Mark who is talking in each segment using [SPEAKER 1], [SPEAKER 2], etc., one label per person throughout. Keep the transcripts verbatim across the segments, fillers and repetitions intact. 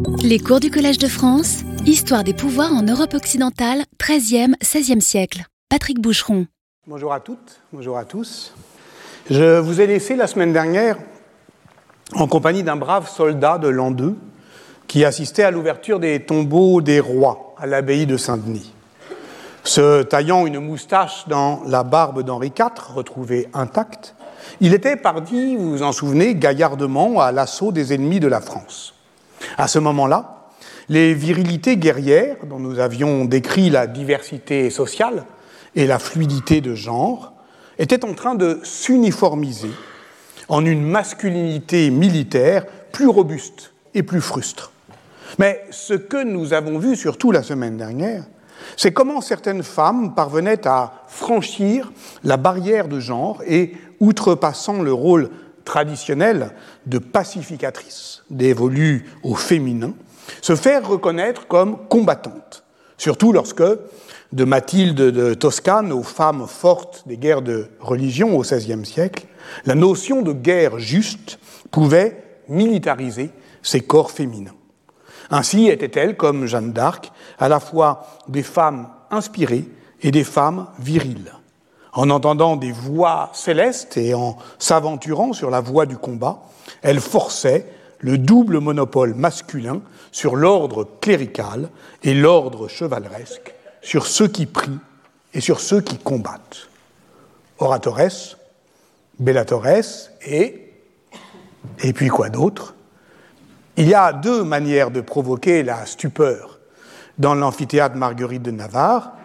[SPEAKER 1] Les cours du Collège de France, Histoire des pouvoirs en Europe occidentale, treizième seizième siècle. Patrick Boucheron.
[SPEAKER 2] Bonjour à toutes, bonjour à tous. Je vous ai laissé la semaine dernière en compagnie d'un brave soldat de l'an deux qui assistait à l'ouverture des tombeaux des rois à l'abbaye de Saint-Denis. Se taillant une moustache dans la barbe d'Henri quatre, retrouvée intacte, il était parti, vous vous en souvenez, gaillardement à l'assaut des ennemis de la France. À ce moment-là, les virilités guerrières, dont nous avions décrit la diversité sociale et la fluidité de genre, étaient en train de s'uniformiser en une masculinité militaire plus robuste et plus frustre. Mais ce que nous avons vu, surtout la semaine dernière, c'est comment certaines femmes parvenaient à franchir la barrière de genre et, outrepassant le rôle traditionnel de pacificatrice dévolu au féminin, se faire reconnaître comme combattantes, surtout lorsque, de Mathilde de Toscane aux femmes fortes des guerres de religion au seizième siècle, la notion de guerre juste pouvait militariser ces corps féminins. Ainsi étaient-elles, comme Jeanne d'Arc, à la fois des femmes inspirées et des femmes viriles. En entendant des voix célestes et en s'aventurant sur la voie du combat, elles forçaient le double monopole masculin sur l'ordre clérical et l'ordre chevaleresque, sur ceux qui prient et sur ceux qui combattent. Oratores, bellatores et... et puis quoi d'autre ? Il y a deux manières de provoquer la stupeur dans l'amphithéâtre Marguerite de Navarre.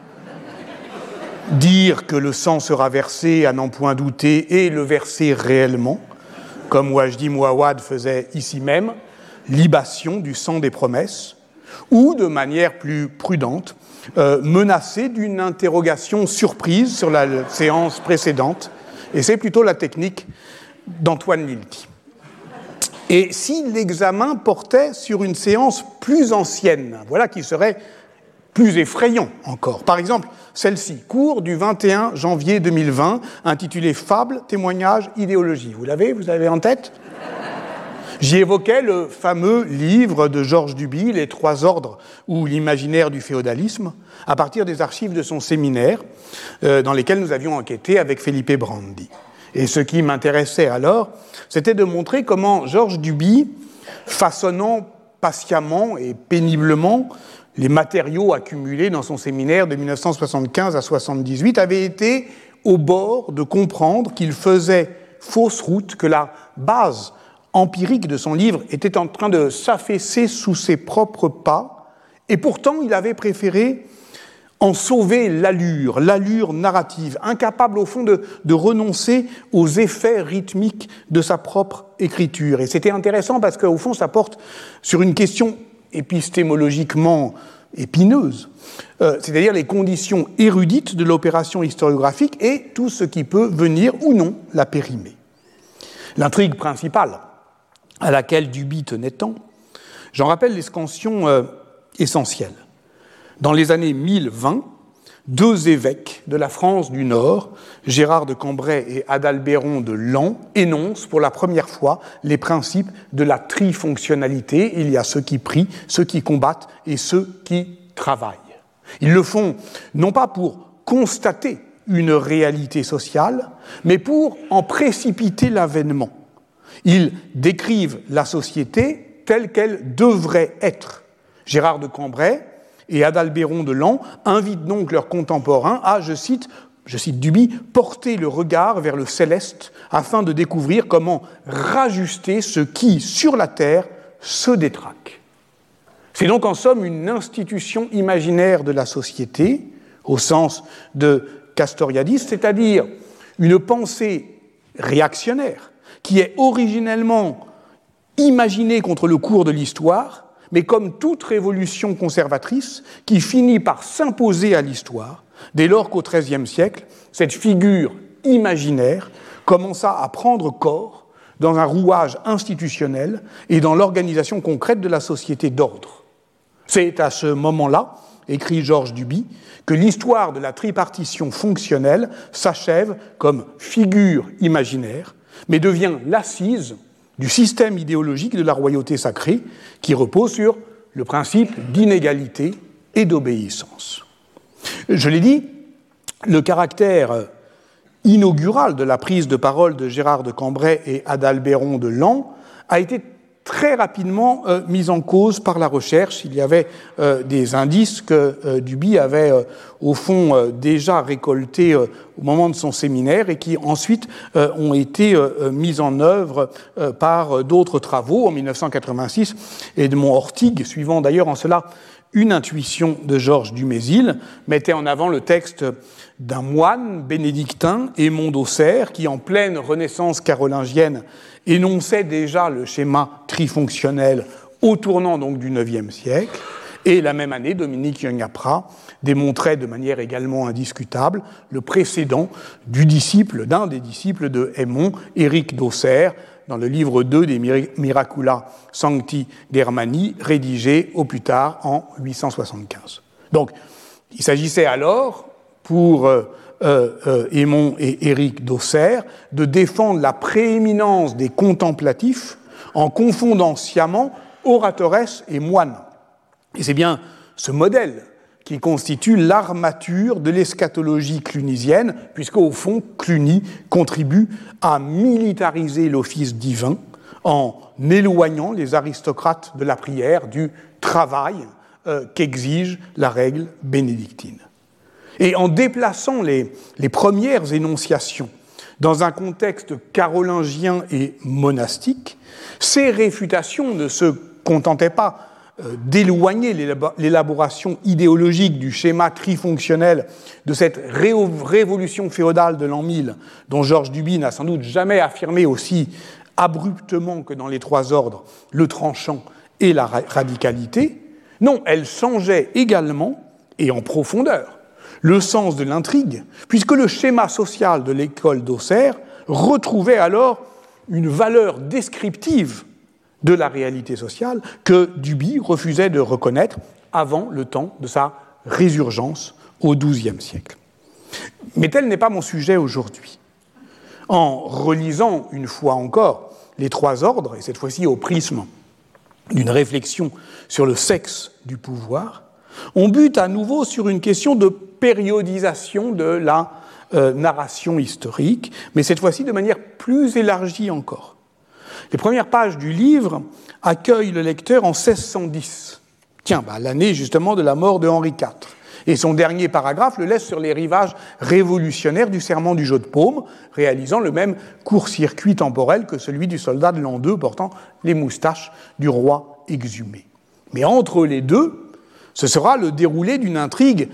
[SPEAKER 2] Dire que le sang sera versé à n'en point douter et le verser réellement, comme Wajdi Mouawad faisait ici même, libation du sang des promesses, ou de manière plus prudente, euh, menacer d'une interrogation surprise sur la séance précédente, et c'est plutôt la technique d'Antoine Lilti. Et si l'examen portait sur une séance plus ancienne, voilà qui serait plus effrayant encore. Par exemple, celle-ci, cours du vingt et un janvier deux mille vingt, intitulée « Fables, témoignages, idéologie ». Vous l'avez, vous l'avez en tête ? J'y évoquais le fameux livre de Georges Duby, « Les trois ordres ou l'imaginaire du féodalisme », à partir des archives de son séminaire, euh, dans lesquelles nous avions enquêté avec Felipe Brandi. Et ce qui m'intéressait alors, c'était de montrer comment Georges Duby, façonnant patiemment et péniblement les matériaux accumulés dans son séminaire de dix-neuf cent soixante-quinze à soixante-dix-huit, avait été au bord de comprendre qu'il faisait fausse route, que la base empirique de son livre était en train de s'affaisser sous ses propres pas, et pourtant il avait préféré en sauver l'allure, l'allure narrative, incapable au fond de, de renoncer aux effets rythmiques de sa propre écriture. Et c'était intéressant parce qu'au fond, ça porte sur une question épistémologiquement épineuse, euh, c'est-à-dire les conditions érudites de l'opération historiographique et tout ce qui peut venir ou non la périmer. L'intrigue principale à laquelle Duby tenait tant, j'en rappelle les scansions euh, essentielles. Dans les années mille vingt, deux évêques de la France du Nord, Gérard de Cambrai et Adalbéron de Laon, énoncent pour la première fois les principes de la trifonctionnalité. Il y a ceux qui prient, ceux qui combattent et ceux qui travaillent. Ils le font non pas pour constater une réalité sociale, mais pour en précipiter l'avènement. Ils décrivent la société telle qu'elle devrait être. Gérard de Cambrai et Adalbéron de Laon invitent donc leurs contemporains à, je cite, je cite Duby, porter le regard vers le céleste afin de découvrir comment rajuster ce qui, sur la terre, se détraque. C'est donc en somme une institution imaginaire de la société, au sens de Castoriadis, c'est-à-dire une pensée réactionnaire qui est originellement imaginée contre le cours de l'histoire, mais comme toute révolution conservatrice qui finit par s'imposer à l'histoire, dès lors qu'au treizième siècle, cette figure imaginaire commença à prendre corps dans un rouage institutionnel et dans l'organisation concrète de la société d'ordre. C'est à ce moment-là, écrit Georges Duby, que l'histoire de la tripartition fonctionnelle s'achève comme figure imaginaire, mais devient l'assise du système idéologique de la royauté sacrée qui repose sur le principe d'inégalité et d'obéissance. Je l'ai dit, le caractère inaugural de la prise de parole de Gérard de Cambrai et Adalbéron de Laon a été très rapidement euh, mise en cause par la recherche. Il y avait euh, des indices que euh, Duby avait, euh, au fond, euh, déjà récoltés euh, au moment de son séminaire et qui ensuite euh, ont été euh, mis en œuvre euh, par euh, d'autres travaux en mille neuf cent quatre-vingt-six, Edmond Ortigue, suivant d'ailleurs en cela une intuition de Georges Dumézil, mettait en avant le texte d'un moine bénédictin, Aymon d'Auxerre, qui, en pleine renaissance carolingienne, énonçait déjà le schéma trifonctionnel au tournant donc du neuvième siècle. Et la même année, Dominique Young-Apra démontrait de manière également indiscutable le précédent du disciple, d'un des disciples de Aymon, Éric d'Auxerre, dans le livre deux des Miracula Sancti Germani, rédigé au plus tard en huit cent soixante-quinze. Donc, il s'agissait alors, pour euh, euh, Aymon et Éric d'Auxerre, de défendre la prééminence des contemplatifs en confondant sciemment oratoresse et moine. Et c'est bien ce modèle qui constitue l'armature de l'eschatologie clunisienne, puisque, au fond, Cluny contribue à militariser l'office divin en éloignant les aristocrates de la prière du travail euh, qu'exige la règle bénédictine. Et en déplaçant les, les premières énonciations dans un contexte carolingien et monastique, ces réfutations ne se contentaient pas d'éloigner l'élaboration idéologique du schéma trifonctionnel de cette ré- révolution féodale de l'an mille, dont Georges Duby n'a sans doute jamais affirmé aussi abruptement que dans les trois ordres le tranchant et la ra- radicalité. Non, elle changeait également, et en profondeur, le sens de l'intrigue, puisque le schéma social de l'école d'Auxerre retrouvait alors une valeur descriptive de la réalité sociale que Duby refusait de reconnaître avant le temps de sa résurgence au douzième siècle. Mais tel n'est pas mon sujet aujourd'hui. En relisant une fois encore les trois ordres, et cette fois-ci au prisme d'une réflexion sur le sexe du pouvoir, on bute à nouveau sur une question de périodisation de la euh, narration historique, mais cette fois-ci de manière plus élargie encore. Les premières pages du livre accueillent le lecteur en seize cent dix, tiens, bah, l'année justement de la mort de Henri quatre. Et son dernier paragraphe le laisse sur les rivages révolutionnaires du serment du Jeu de Paume, réalisant le même court-circuit temporel que celui du soldat de l'an deux portant les moustaches du roi exhumé. Mais entre les deux, ce sera le déroulé d'une intrigue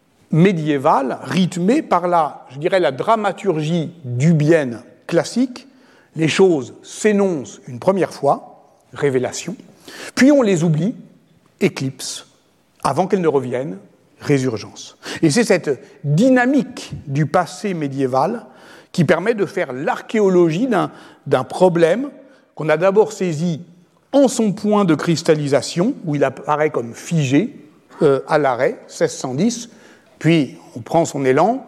[SPEAKER 2] médiévale rythmée par la, je dirais, la dramaturgie dubienne classique. Les choses s'énoncent une première fois, révélation, puis on les oublie, éclipse, avant qu'elles ne reviennent, résurgence. Et c'est cette dynamique du passé médiéval qui permet de faire l'archéologie d'un, d'un problème qu'on a d'abord saisi en son point de cristallisation, où il apparaît comme figé, euh, à l'arrêt, seize cent dix, puis on prend son élan,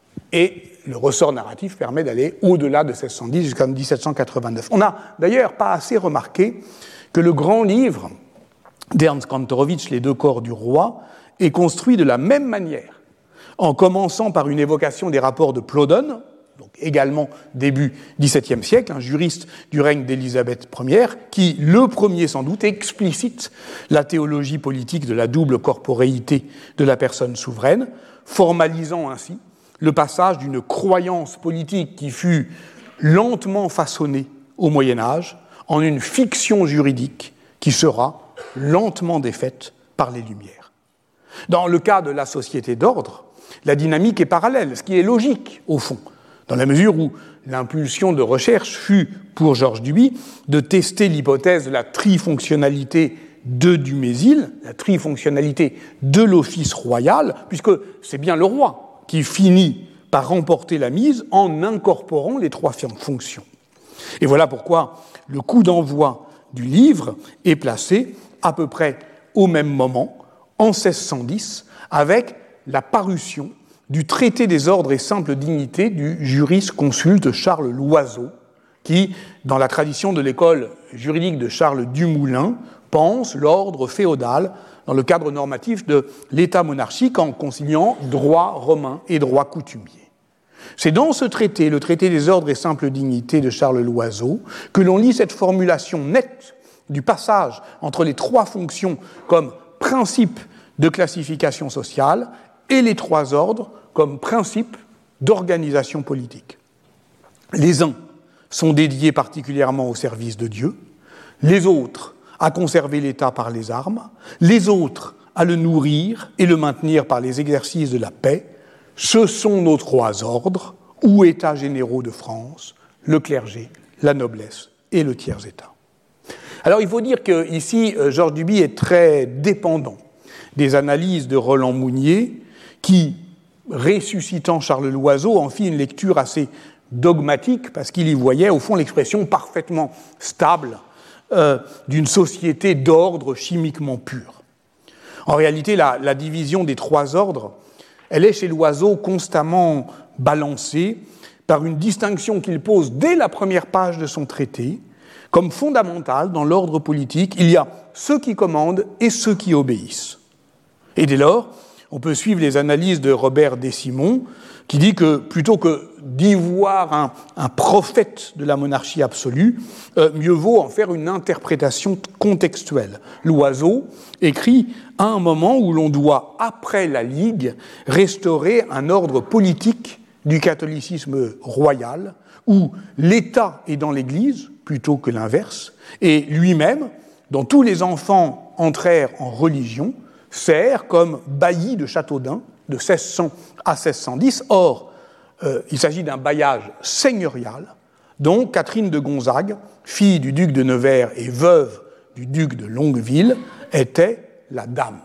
[SPEAKER 2] et le ressort narratif permet d'aller au-delà de seize cent dix jusqu'en dix-sept cent quatre-vingt-neuf. On n'a d'ailleurs pas assez remarqué que le grand livre d'Ernst Kantorowicz, Les deux corps du roi, est construit de la même manière, en commençant par une évocation des rapports de Plodon, donc également début dix-septième siècle, un juriste du règne d'Élisabeth première, qui, le premier sans doute, explicite la théologie politique de la double corporéité de la personne souveraine, formalisant ainsi le passage d'une croyance politique qui fut lentement façonnée au Moyen-Âge en une fiction juridique qui sera lentement défaite par les Lumières. Dans le cas de la société d'ordre, la dynamique est parallèle, ce qui est logique, au fond, dans la mesure où l'impulsion de recherche fut, pour Georges Duby, de tester l'hypothèse de la trifonctionnalité de Dumézil, la trifonctionnalité de l'office royal, puisque c'est bien le roi qui finit par remporter la mise en incorporant les trois fonctions. Et voilà pourquoi le coup d'envoi du livre est placé à peu près au même moment, en seize cent dix, avec la parution du traité des ordres et simples dignités du jurisconsulte Charles Loiseau, qui, dans la tradition de l'école juridique de Charles Dumoulin, pense l'ordre féodal dans le cadre normatif de l'État monarchique en conciliant droit romain et droit coutumier. C'est dans ce traité, le traité des ordres et simples dignités de Charles Loiseau, que l'on lit cette formulation nette du passage entre les trois fonctions comme principe de classification sociale et les trois ordres comme principe d'organisation politique. Les uns sont dédiés particulièrement au service de Dieu, les autres à conserver l'État par les armes, les autres à le nourrir et le maintenir par les exercices de la paix. Ce sont nos trois ordres, ou États généraux de France, le clergé, la noblesse et le tiers-État. Alors il faut dire qu'ici, Georges Duby est très dépendant des analyses de Roland Mounier, qui, ressuscitant Charles Loiseau, en fit une lecture assez dogmatique, parce qu'il y voyait, au fond, l'expression parfaitement stable euh, d'une société d'ordre chimiquement pur. En réalité, la, la division des trois ordres, elle est chez Loiseau constamment balancée par une distinction qu'il pose dès la première page de son traité, comme fondamentale dans l'ordre politique. Il y a ceux qui commandent et ceux qui obéissent. Et dès lors, on peut suivre les analyses de Robert Dessimon, qui dit que plutôt que d'y voir un, un prophète de la monarchie absolue, euh, mieux vaut en faire une interprétation contextuelle. Loiseau écrit à un moment où l'on doit, après la Ligue, restaurer un ordre politique du catholicisme royal, où l'État est dans l'Église, plutôt que l'inverse, et lui-même, dont tous les enfants entrèrent en religion, sert comme bailli de Châteaudun de seize cents à seize cent dix. Or, euh, il s'agit d'un bailliage seigneurial dont Catherine de Gonzague, fille du duc de Nevers et veuve du duc de Longueville, était la dame.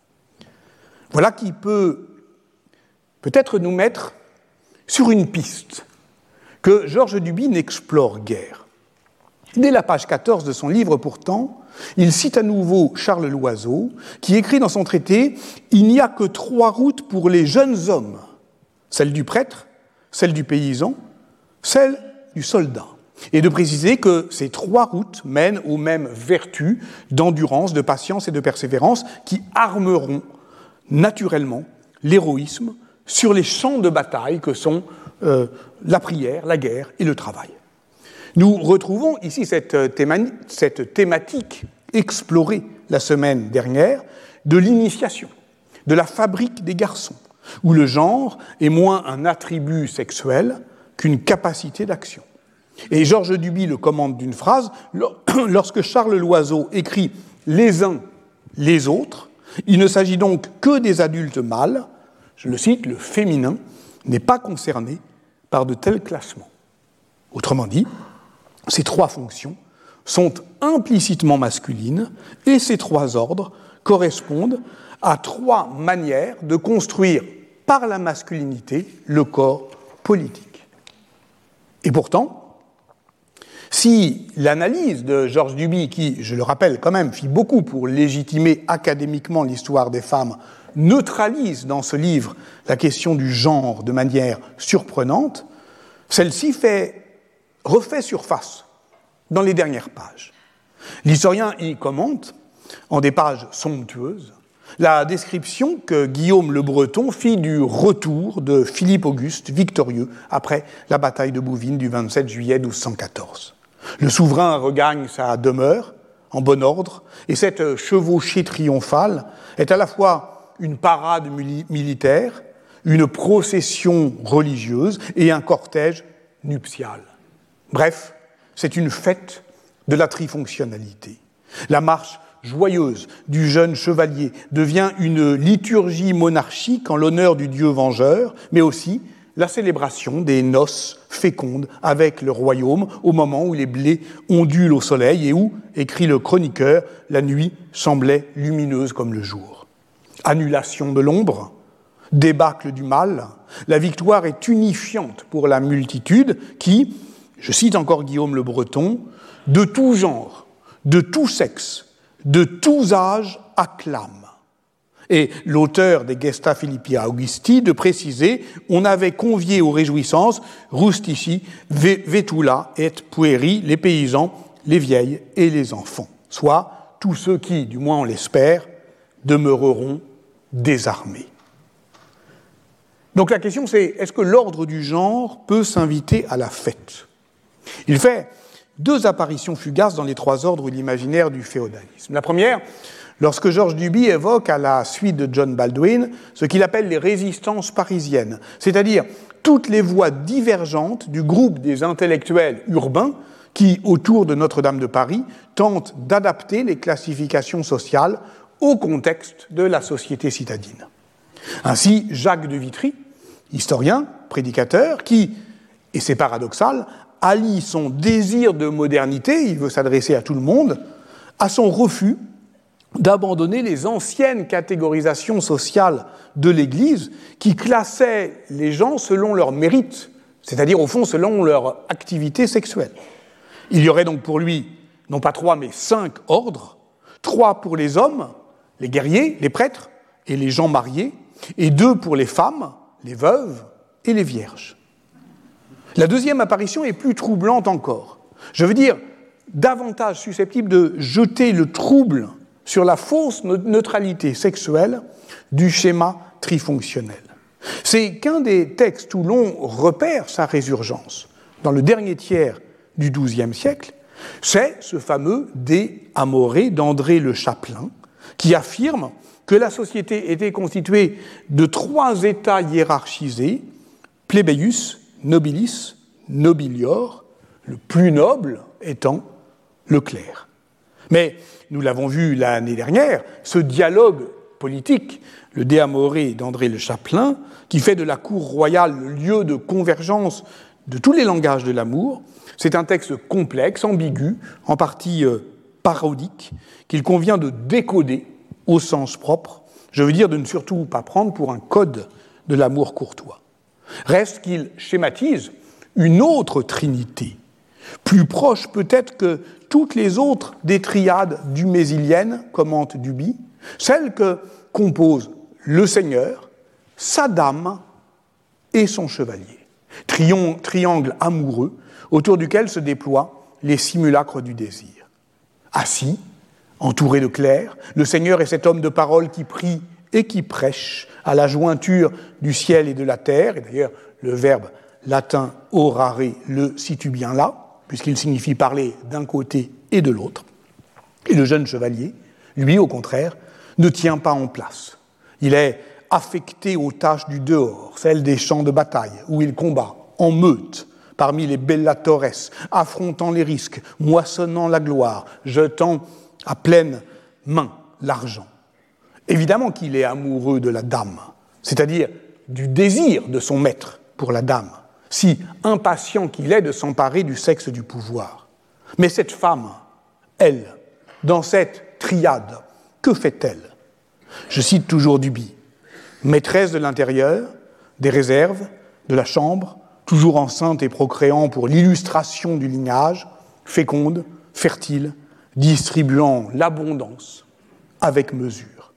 [SPEAKER 2] Voilà qui peut peut-être nous mettre sur une piste que Georges Duby n'explore guère. Dès la page quatorze de son livre, pourtant, il cite à nouveau Charles Loiseau, qui écrit dans son traité « Il n'y a que trois routes pour les jeunes hommes, celle du prêtre, celle du paysan, celle du soldat ». Et de préciser que ces trois routes mènent aux mêmes vertus d'endurance, de patience et de persévérance qui armeront naturellement l'héroïsme sur les champs de bataille que sont euh, la prière, la guerre et le travail. Nous retrouvons ici cette, théma- cette thématique explorée la semaine dernière de l'initiation, de la fabrique des garçons, où le genre est moins un attribut sexuel qu'une capacité d'action. Et Georges Duby le commande d'une phrase, lorsque Charles Loiseau écrit « les uns, les autres », il ne s'agit donc que des adultes mâles, je le cite, le féminin n'est pas concerné par de tels classements. Autrement dit, ces trois fonctions sont implicitement masculines et ces trois ordres correspondent à trois manières de construire par la masculinité le corps politique. Et pourtant, si l'analyse de Georges Duby, qui, je le rappelle quand même, fit beaucoup pour légitimer académiquement l'histoire des femmes, neutralise dans ce livre la question du genre de manière surprenante, celle-ci fait refait surface dans les dernières pages. L'historien y commente, en des pages somptueuses, la description que Guillaume le Breton fit du retour de Philippe Auguste victorieux après la bataille de Bouvines du vingt-sept juillet douze cent quatorze. Le souverain regagne sa demeure en bon ordre, et cette chevauchée triomphale est à la fois une parade mili- militaire, une procession religieuse et un cortège nuptial. Bref, c'est une fête de la trifonctionnalité. La marche joyeuse du jeune chevalier devient une liturgie monarchique en l'honneur du dieu vengeur, mais aussi la célébration des noces fécondes avec le royaume au moment où les blés ondulent au soleil et où, écrit le chroniqueur, la nuit semblait lumineuse comme le jour. Annulation de l'ombre, débâcle du mal, la victoire est unifiante pour la multitude qui, je cite encore Guillaume le Breton, « de tout genre, de tout sexe, de tous âges acclame ». Et l'auteur des Gesta Philippia Augusti de préciser « on avait convié aux réjouissances rustici, vetula et pueri, les paysans, les vieilles et les enfants », soit tous ceux qui, du moins on l'espère, demeureront désarmés. Donc la question c'est, est-ce que l'ordre du genre peut s'inviter à la fête ? Il fait deux apparitions fugaces dans les trois ordres de l'imaginaire du féodalisme. La première, lorsque Georges Duby évoque à la suite de John Baldwin ce qu'il appelle les résistances parisiennes, c'est-à-dire toutes les voix divergentes du groupe des intellectuels urbains qui, autour de Notre-Dame de Paris, tentent d'adapter les classifications sociales au contexte de la société citadine. Ainsi, Jacques de Vitry, historien, prédicateur, qui, et c'est paradoxal, allie son désir de modernité, il veut s'adresser à tout le monde, à son refus d'abandonner les anciennes catégorisations sociales de l'Église qui classaient les gens selon leur mérite, c'est-à-dire au fond selon leur activité sexuelle. Il y aurait donc pour lui, non pas trois, mais cinq ordres, trois pour les hommes, les guerriers, les prêtres et les gens mariés, et deux pour les femmes, les veuves et les vierges. La deuxième apparition est plus troublante encore. Je veux dire, davantage susceptible de jeter le trouble sur la fausse neutralité sexuelle du schéma trifonctionnel. C'est qu'un des textes où l'on repère sa résurgence, dans le dernier tiers du douzième siècle, c'est ce fameux De Amore d'André Le Chapelain, qui affirme que la société était constituée de trois états hiérarchisés, plebeius, nobilis, nobilior, le plus noble étant le clerc. Mais, nous l'avons vu l'année dernière, ce dialogue politique, le De Amore d'André Le Chapelain, qui fait de la cour royale le lieu de convergence de tous les langages de l'amour, c'est un texte complexe, ambigu, en partie euh, parodique, qu'il convient de décoder au sens propre, je veux dire de ne surtout pas prendre pour un code de l'amour courtois. Reste qu'il schématise une autre trinité, plus proche peut-être que toutes les autres des triades duméziliennes, commente Duby, celle que composent le Seigneur, sa dame et son chevalier. Trion, triangle amoureux autour duquel se déploient les simulacres du désir. Assis, entouré de clercs, le Seigneur est cet homme de parole qui prie et qui prêche à la jointure du ciel et de la terre, et d'ailleurs le verbe latin orare le situe bien là, puisqu'il signifie parler d'un côté et de l'autre. Et le jeune chevalier, lui, au contraire, ne tient pas en place. Il est affecté aux tâches du dehors, celles des champs de bataille, où il combat en meute, parmi les bellatores, affrontant les risques, moissonnant la gloire, jetant à pleine main l'argent. Évidemment qu'il est amoureux de la dame, c'est-à-dire du désir de son maître pour la dame, si impatient qu'il est de s'emparer du sexe du pouvoir. Mais cette femme, elle, dans cette triade, que fait-elle ? Je cite toujours Duby, maîtresse de l'intérieur, des réserves, de la chambre, toujours enceinte et procréant pour l'illustration du lignage, féconde, fertile, distribuant l'abondance avec mesure.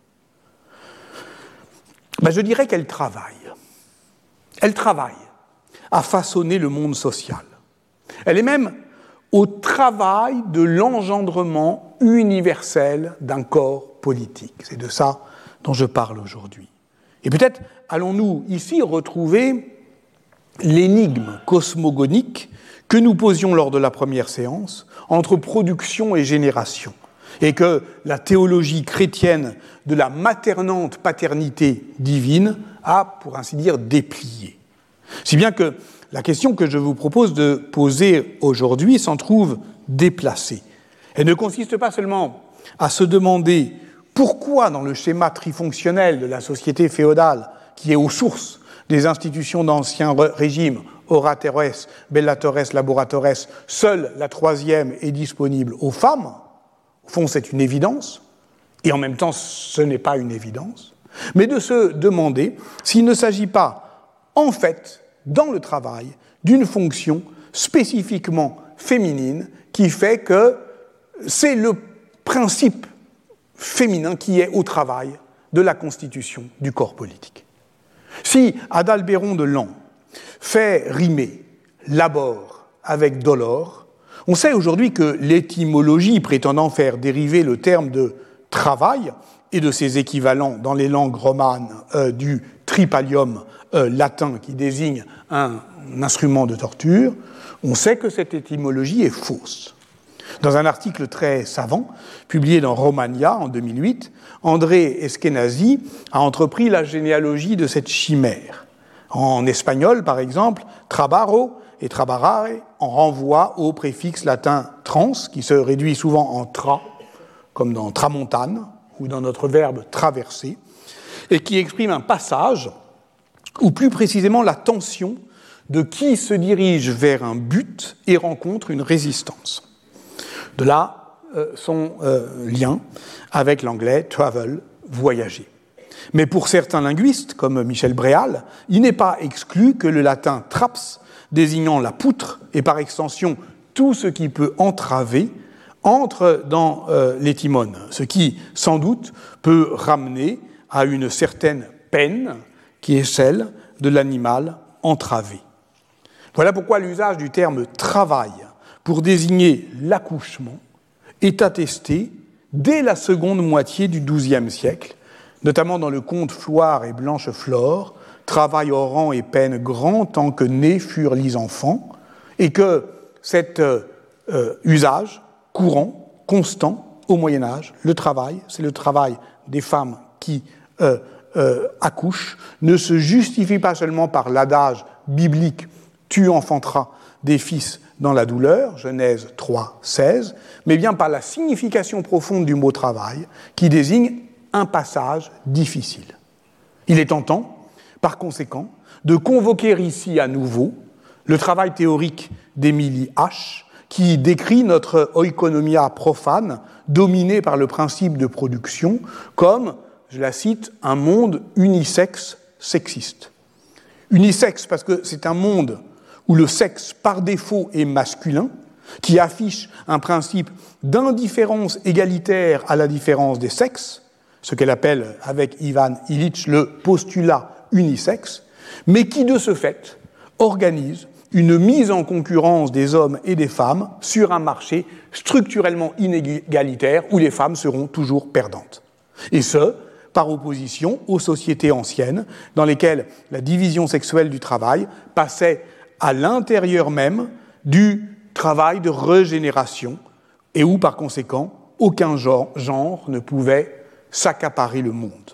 [SPEAKER 2] Ben, je dirais qu'elle travaille. Elle travaille à façonner le monde social. Elle est même au travail de l'engendrement universel d'un corps politique. C'est de ça dont je parle aujourd'hui. Et peut-être allons-nous ici retrouver l'énigme cosmogonique que nous posions lors de la première séance entre production et génération, et que la théologie chrétienne de la maternante paternité divine a, pour ainsi dire, déplié. Si bien que la question que je vous propose de poser aujourd'hui s'en trouve déplacée. Elle ne consiste pas seulement à se demander pourquoi, dans le schéma trifonctionnel de la société féodale, qui est aux sources des institutions d'ancien régime, oratores, bellatores, laboratores, seule la troisième est disponible aux femmes. Au fond, c'est une évidence, et en même temps, ce n'est pas une évidence, mais de se demander s'il ne s'agit pas, en fait, dans le travail, d'une fonction spécifiquement féminine qui fait que c'est le principe féminin qui est au travail de la constitution du corps politique. Si Adalbéron de Laon fait rimer labor avec dolor, On sait aujourd'hui que l'étymologie prétendant faire dériver le terme de travail et de ses équivalents dans les langues romanes euh, du tripalium euh, latin qui désigne un, un instrument de torture, on sait que cette étymologie est fausse. Dans un article très savant, publié dans Romania en deux mille huit, André Eskenazi a entrepris la généalogie de cette chimère. En espagnol, par exemple, trabarro et trabarare en renvoient au préfixe latin trans, qui se réduit souvent en tra, comme dans tramontane, ou dans notre verbe traverser, et qui exprime un passage, ou plus précisément la tension de qui se dirige vers un but et rencontre une résistance. De là, euh, son euh, lien avec l'anglais « travel », voyager. Mais pour certains linguistes, comme Michel Bréal, il n'est pas exclu que le latin « traps », désignant la poutre, et par extension tout ce qui peut entraver, entre dans euh, l'étymone, ce qui, sans doute, peut ramener à une certaine peine qui est celle de l'animal entravé. Voilà pourquoi l'usage du terme « travail » pour désigner l'accouchement est attesté dès la seconde moitié du douzième siècle, notamment dans le conte Floire et Blancheflore, « Travail au rang et peine grand tant que nés furent les enfants », et que cet euh, euh, usage courant, constant, au Moyen-Âge, le travail, c'est le travail des femmes qui euh, euh, accouchent, ne se justifie pas seulement par l'adage biblique « tu enfanteras des fils dans la douleur », Genèse trois, seize, mais bien par la signification profonde du mot « travail » qui désigne un passage difficile. Il est tentant, par conséquent, de convoquer ici à nouveau le travail théorique d'Émilie H., qui décrit notre oikonomia profane, dominée par le principe de production, comme, je la cite, un monde unisexe sexiste. Unisexe parce que c'est un monde où le sexe par défaut est masculin, qui affiche un principe d'indifférence égalitaire à la différence des sexes, ce qu'elle appelle avec Ivan Illich le postulat unisexe, mais qui de ce fait organise une mise en concurrence des hommes et des femmes sur un marché structurellement inégalitaire où les femmes seront toujours perdantes. Et ce, par opposition aux sociétés anciennes dans lesquelles la division sexuelle du travail passait à l'intérieur même du travail de régénération et où, par conséquent, aucun genre, genre ne pouvait s'accaparer le monde.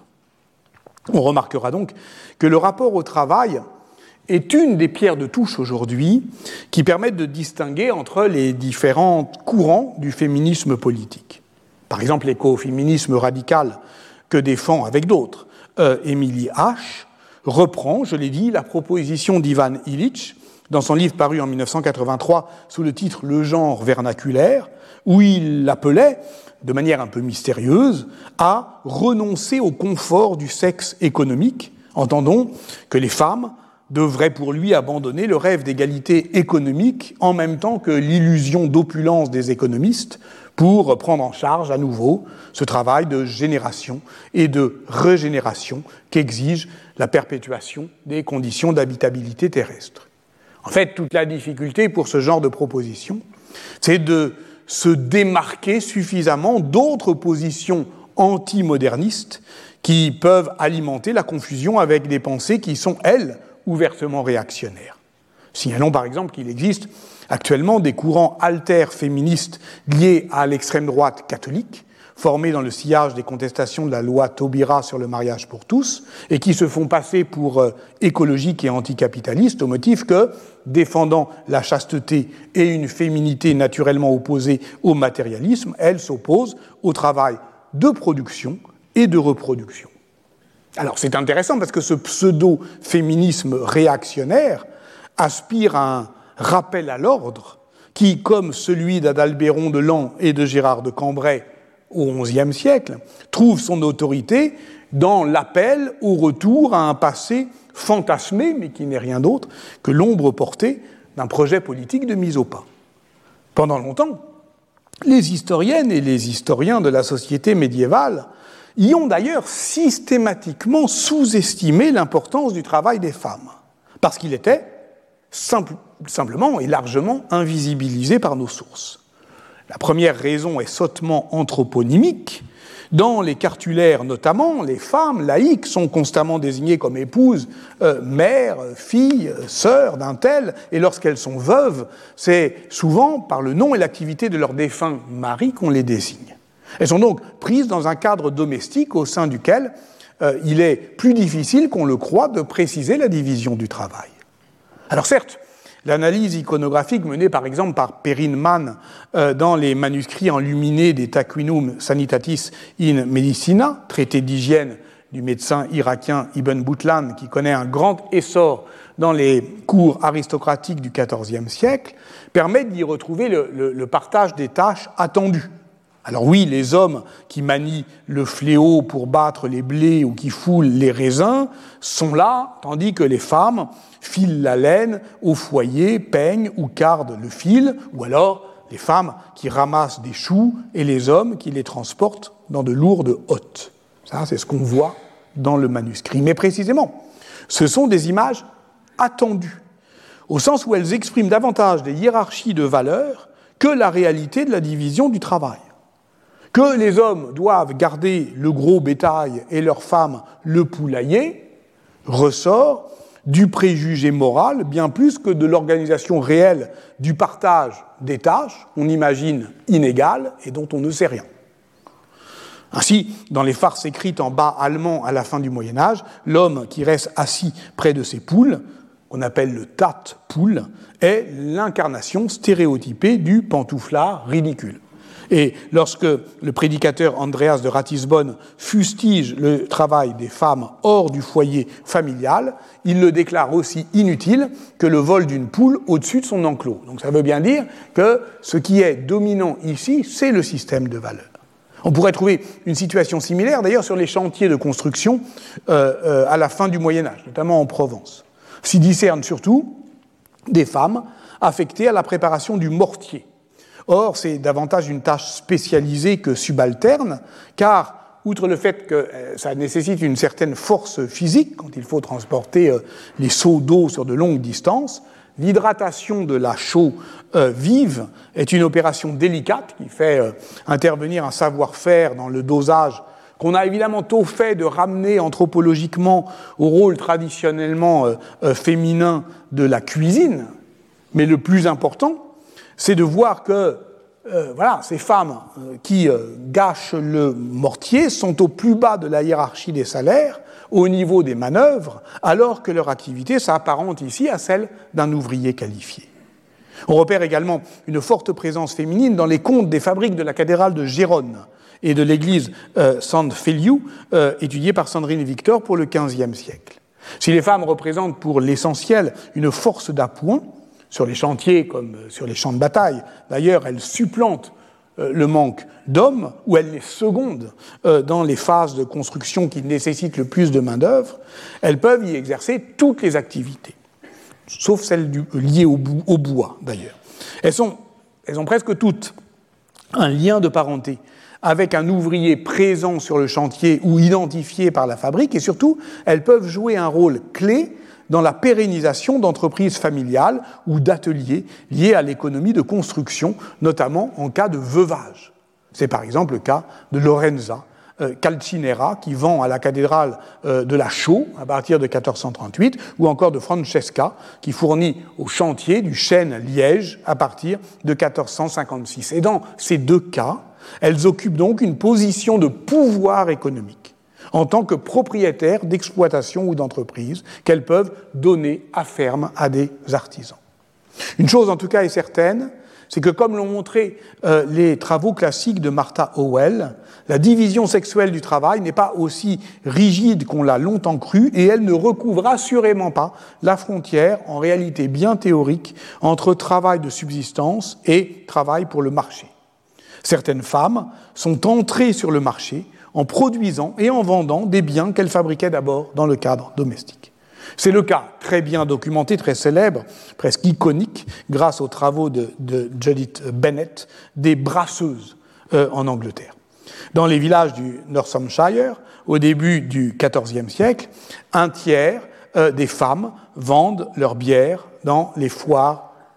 [SPEAKER 2] On remarquera donc que le rapport au travail est une des pierres de touche aujourd'hui qui permettent de distinguer entre les différents courants du féminisme politique. Par exemple, l'écoféminisme radical que défend avec d'autres euh, Émilie H. reprend, je l'ai dit, la proposition d'Ivan Illich dans son livre paru en mille neuf cent quatre-vingt-trois sous le titre « Le genre vernaculaire », où il appelait, de manière un peu mystérieuse, à renoncer au confort du sexe économique. Entendons que les femmes devrait pour lui abandonner le rêve d'égalité économique en même temps que l'illusion d'opulence des économistes pour prendre en charge à nouveau ce travail de génération et de régénération qu'exige la perpétuation des conditions d'habitabilité terrestre. En fait, toute la difficulté pour ce genre de proposition, c'est de se démarquer suffisamment d'autres positions antimodernistes qui peuvent alimenter la confusion avec des pensées qui sont, elles, ouvertement réactionnaires. Signalons par exemple qu'il existe actuellement des courants alter-féministes liés à l'extrême droite catholique, formés dans le sillage des contestations de la loi Taubira sur le mariage pour tous, et qui se font passer pour euh, écologiques et anticapitalistes au motif que, défendant la chasteté et une féminité naturellement opposée au matérialisme, elles s'opposent au travail de production et de reproduction. Alors c'est intéressant parce que ce pseudo-féminisme réactionnaire aspire à un rappel à l'ordre qui, comme celui d'Adalbéron de Laon et de Gérard de Cambrai au onzième siècle, trouve son autorité dans l'appel au retour à un passé fantasmé, mais qui n'est rien d'autre que l'ombre portée d'un projet politique de mise au pas. Pendant longtemps, les historiennes et les historiens de la société médiévale y ont d'ailleurs systématiquement sous-estimé l'importance du travail des femmes, parce qu'il était simple, simplement et largement invisibilisée par nos sources. La première raison est sottement anthroponymique. Dans les cartulaires notamment, les femmes laïques sont constamment désignées comme épouses, euh, mères, filles, sœurs d'un tel, et lorsqu'elles sont veuves, c'est souvent par le nom et l'activité de leur défunt mari qu'on les désigne. Elles sont donc prises dans un cadre domestique au sein duquel euh, il est plus difficile qu'on le croit de préciser la division du travail. Alors certes, l'analyse iconographique menée par exemple par Perrin Mann euh, dans les manuscrits enluminés des Tarquinum Sanitatis in Medicina, traité d'hygiène du médecin irakien Ibn Butlan, qui connaît un grand essor dans les cours aristocratiques du quatorzième siècle, permet d'y retrouver le, le, le partage des tâches attendues. Alors oui, les hommes qui manient le fléau pour battre les blés ou qui foulent les raisins sont là, tandis que les femmes filent la laine au foyer, peignent ou cardent le fil, ou alors les femmes qui ramassent des choux et les hommes qui les transportent dans de lourdes hottes. Ça, c'est ce qu'on voit dans le manuscrit. Mais précisément, ce sont des images attendues, au sens où elles expriment davantage des hiérarchies de valeurs que la réalité de la division du travail. Que les hommes doivent garder le gros bétail et leurs femmes le poulailler ressort du préjugé moral bien plus que de l'organisation réelle du partage des tâches, on imagine inégales et dont on ne sait rien. Ainsi, dans les farces écrites en bas allemand à la fin du Moyen-Âge, l'homme qui reste assis près de ses poules, qu'on appelle le Tat-Poule, est l'incarnation stéréotypée du pantouflard ridicule. Et lorsque le prédicateur Andreas de Ratisbonne fustige le travail des femmes hors du foyer familial, il le déclare aussi inutile que le vol d'une poule au-dessus de son enclos. Donc ça veut bien dire que ce qui est dominant ici, c'est le système de valeurs. On pourrait trouver une situation similaire, d'ailleurs, sur les chantiers de construction euh, euh, à la fin du Moyen-Âge, notamment en Provence. S'y discernent surtout des femmes affectées à la préparation du mortier. Or, c'est davantage une tâche spécialisée que subalterne, car, outre le fait que ça nécessite une certaine force physique, quand il faut transporter les seaux d'eau sur de longues distances, l'hydratation de la chaux euh, vive est une opération délicate qui fait euh, intervenir un savoir-faire dans le dosage qu'on a évidemment tôt fait de ramener anthropologiquement au rôle traditionnellement euh, euh, féminin de la cuisine. Mais le plus important, c'est de voir que euh, voilà, ces femmes euh, qui euh, gâchent le mortier sont au plus bas de la hiérarchie des salaires, au niveau des manœuvres, alors que leur activité s'apparente ici à celle d'un ouvrier qualifié. On repère également une forte présence féminine dans les comptes des fabriques de la cathédrale de Gérone et de l'église euh, San Feliu, euh, étudiée par Sandrine Victor pour le quinzième siècle. Si les femmes représentent pour l'essentiel une force d'appoint, sur les chantiers comme sur les champs de bataille, d'ailleurs, elles supplantent euh, le manque d'hommes, ou elles les secondent euh, dans les phases de construction qui nécessitent le plus de main-d'œuvre, elles peuvent y exercer toutes les activités, sauf celles du, liées au, au bois, d'ailleurs. Elles, sont, elles ont presque toutes un lien de parenté avec un ouvrier présent sur le chantier ou identifié par la fabrique, et surtout, elles peuvent jouer un rôle clé dans la pérennisation d'entreprises familiales ou d'ateliers liés à l'économie de construction, notamment en cas de veuvage. C'est par exemple le cas de Lorenza euh, Calcinera, qui vend à la cathédrale euh, de la Chaux à partir de quatorze cent trente-huit, ou encore de Francesca, qui fournit au chantier du chêne Liège à partir de quatorze cent cinquante-six. Et dans ces deux cas, elles occupent donc une position de pouvoir économique en tant que propriétaires d'exploitation ou d'entreprise qu'elles peuvent donner à ferme à des artisans. Une chose en tout cas est certaine, c'est que comme l'ont montré euh, les travaux classiques de Martha Howell, la division sexuelle du travail n'est pas aussi rigide qu'on l'a longtemps cru et elle ne recouvre assurément pas la frontière, en réalité bien théorique, entre travail de subsistance et travail pour le marché. Certaines femmes sont entrées sur le marché en produisant et en vendant des biens qu'elles fabriquaient d'abord dans le cadre domestique. C'est le cas très bien documenté, très célèbre, presque iconique, grâce aux travaux de, de Judith Bennett, des brasseuses euh, en Angleterre. Dans les villages du Northamptonshire, au début du quatorzième siècle, un tiers euh, des femmes vendent leur bière dans les foires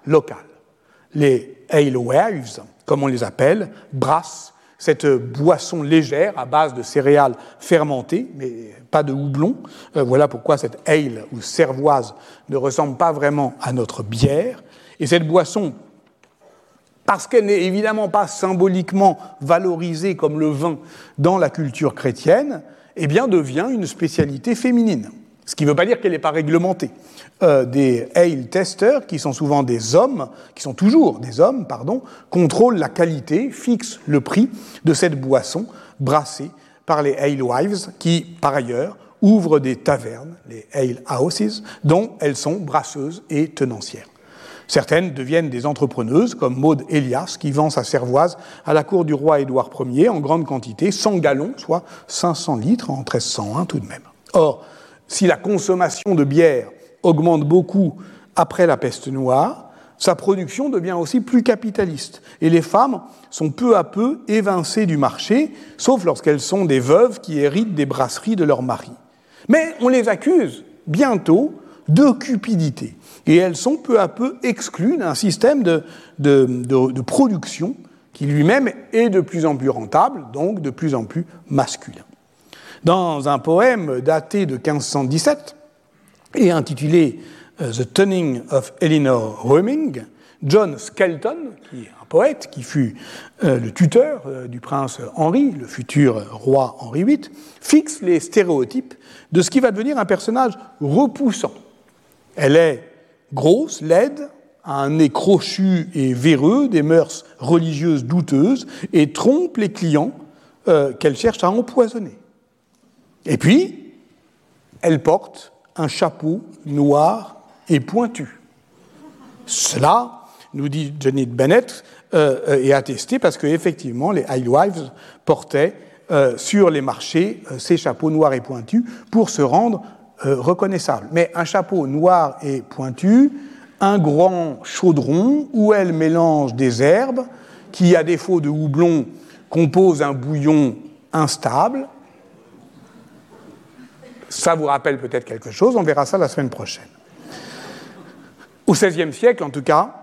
[SPEAKER 2] locale. Les alewives, comme on les appelle, brassent cette boisson légère à base de céréales fermentées, mais pas de houblon. Euh, voilà pourquoi cette ale ou cervoise ne ressemble pas vraiment à notre bière. Et cette boisson, parce qu'elle n'est évidemment pas symboliquement valorisée comme le vin dans la culture chrétienne, eh bien devient une spécialité féminine. Ce qui ne veut pas dire qu'elle n'est pas réglementée. Euh, des ale testers, qui sont souvent des hommes, qui sont toujours des hommes, pardon, contrôlent la qualité, fixent le prix de cette boisson brassée par les alewives, qui, par ailleurs, ouvrent des tavernes, les ale houses, dont elles sont brasseuses et tenancières. Certaines deviennent des entrepreneuses, comme Maud Elias, qui vend sa cervoise à la cour du roi Édouard Ier en grande quantité, cent gallons, soit cinq cents litres en treize cent un tout de même. Or, si la consommation de bière augmente beaucoup après la peste noire, sa production devient aussi plus capitaliste. Et les femmes sont peu à peu évincées du marché, sauf lorsqu'elles sont des veuves qui héritent des brasseries de leur mari. Mais on les accuse bientôt de cupidité. Et elles sont peu à peu exclues d'un système de, de, de, de production qui lui-même est de plus en plus rentable, donc de plus en plus masculin. Dans un poème daté de quinze cent dix-sept et intitulé « The Tunning of Eleanor Roeming », John Skelton, qui est un poète qui fut euh, le tuteur euh, du prince Henri, le futur roi Henri huit, fixe les stéréotypes de ce qui va devenir un personnage repoussant. Elle est grosse, laide, a un nez crochu et véreux, des mœurs religieuses douteuses, et trompe les clients euh, qu'elle cherche à empoisonner. Et puis, elle porte un chapeau noir et pointu. Cela, nous dit Janet Bennett, euh, est attesté parce qu'effectivement, les alewives portaient euh, sur les marchés euh, ces chapeaux noirs et pointus pour se rendre euh, reconnaissables. Mais un chapeau noir et pointu, un grand chaudron où elle mélange des herbes qui, à défaut de houblon, composent un bouillon instable. Ça vous rappelle peut-être quelque chose, on verra ça la semaine prochaine. Au seizième siècle, en tout cas,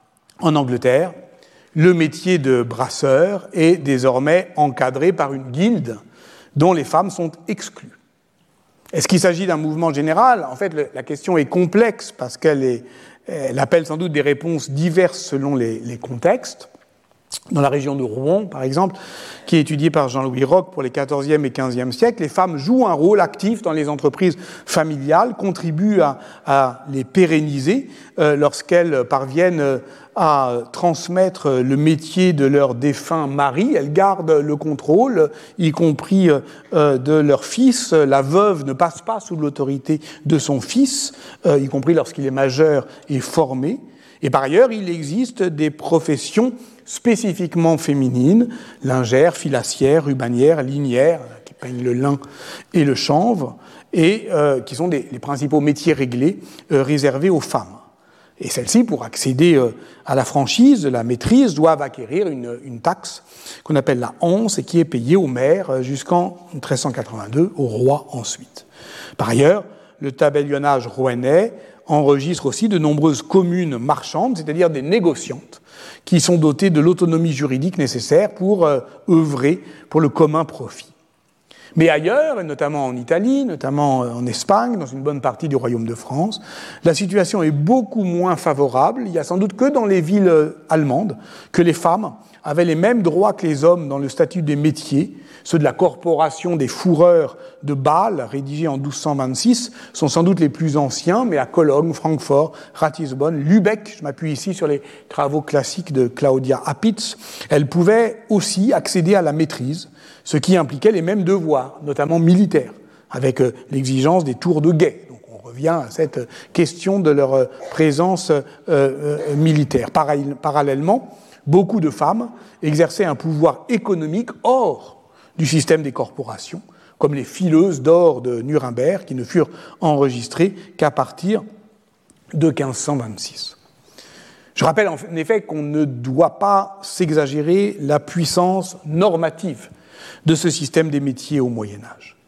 [SPEAKER 2] en Angleterre, le métier de brasseur est désormais encadré par une guilde dont les femmes sont exclues. Est-ce qu'il s'agit d'un mouvement général ? En fait, le, la question est complexe parce qu'elle est, elle appelle sans doute des réponses diverses selon les, les contextes. Dans la région de Rouen, par exemple, qui est étudiée par Jean-Louis Roch pour les quatorzième et quinzième siècles, les femmes jouent un rôle actif dans les entreprises familiales, contribuent à, à les pérenniser euh, lorsqu'elles parviennent à transmettre le métier de leur défunt mari. Elles gardent le contrôle, y compris euh, de leur fils. La veuve ne passe pas sous l'autorité de son fils, euh, y compris lorsqu'il est majeur et formé. Et par ailleurs, il existe des professions spécifiquement féminines, lingères, filassières, rubanières, linières, qui peignent le lin et le chanvre, et euh, qui sont des, les principaux métiers réglés euh, réservés aux femmes. Et celles-ci, pour accéder euh, à la franchise de la maîtrise, doivent acquérir une, une taxe qu'on appelle la once et qui est payée au maire jusqu'en treize cent quatre-vingt-deux, au roi ensuite. Par ailleurs, le tabellionnage rouennais enregistre aussi de nombreuses communes marchandes, c'est-à-dire des négociantes, qui sont dotées de l'autonomie juridique nécessaire pour euh, œuvrer pour le commun profit. Mais ailleurs, et notamment en Italie, notamment en Espagne, dans une bonne partie du Royaume de France, la situation est beaucoup moins favorable. Il n'y a sans doute que dans les villes allemandes que les femmes avaient les mêmes droits que les hommes dans le statut des métiers. Ceux de la corporation des fourreurs de Bâle, rédigés en douze cent vingt-six, sont sans doute les plus anciens, mais à Cologne, Francfort, Ratisbonne, Lübeck, je m'appuie ici sur les travaux classiques de Claudia Apitz, elles pouvaient aussi accéder à la maîtrise, ce qui impliquait les mêmes devoirs, notamment militaires, avec l'exigence des tours de guet. Donc on revient à cette question de leur présence euh, euh, militaire. Parallèlement, beaucoup de femmes exerçaient un pouvoir économique hors du système des corporations, comme les fileuses d'or de Nuremberg, qui ne furent enregistrées qu'à partir de quinze cent vingt-six. Je rappelle en effet qu'on ne doit pas s'exagérer la puissance normative de ce système des métiers au Moyen-Âge.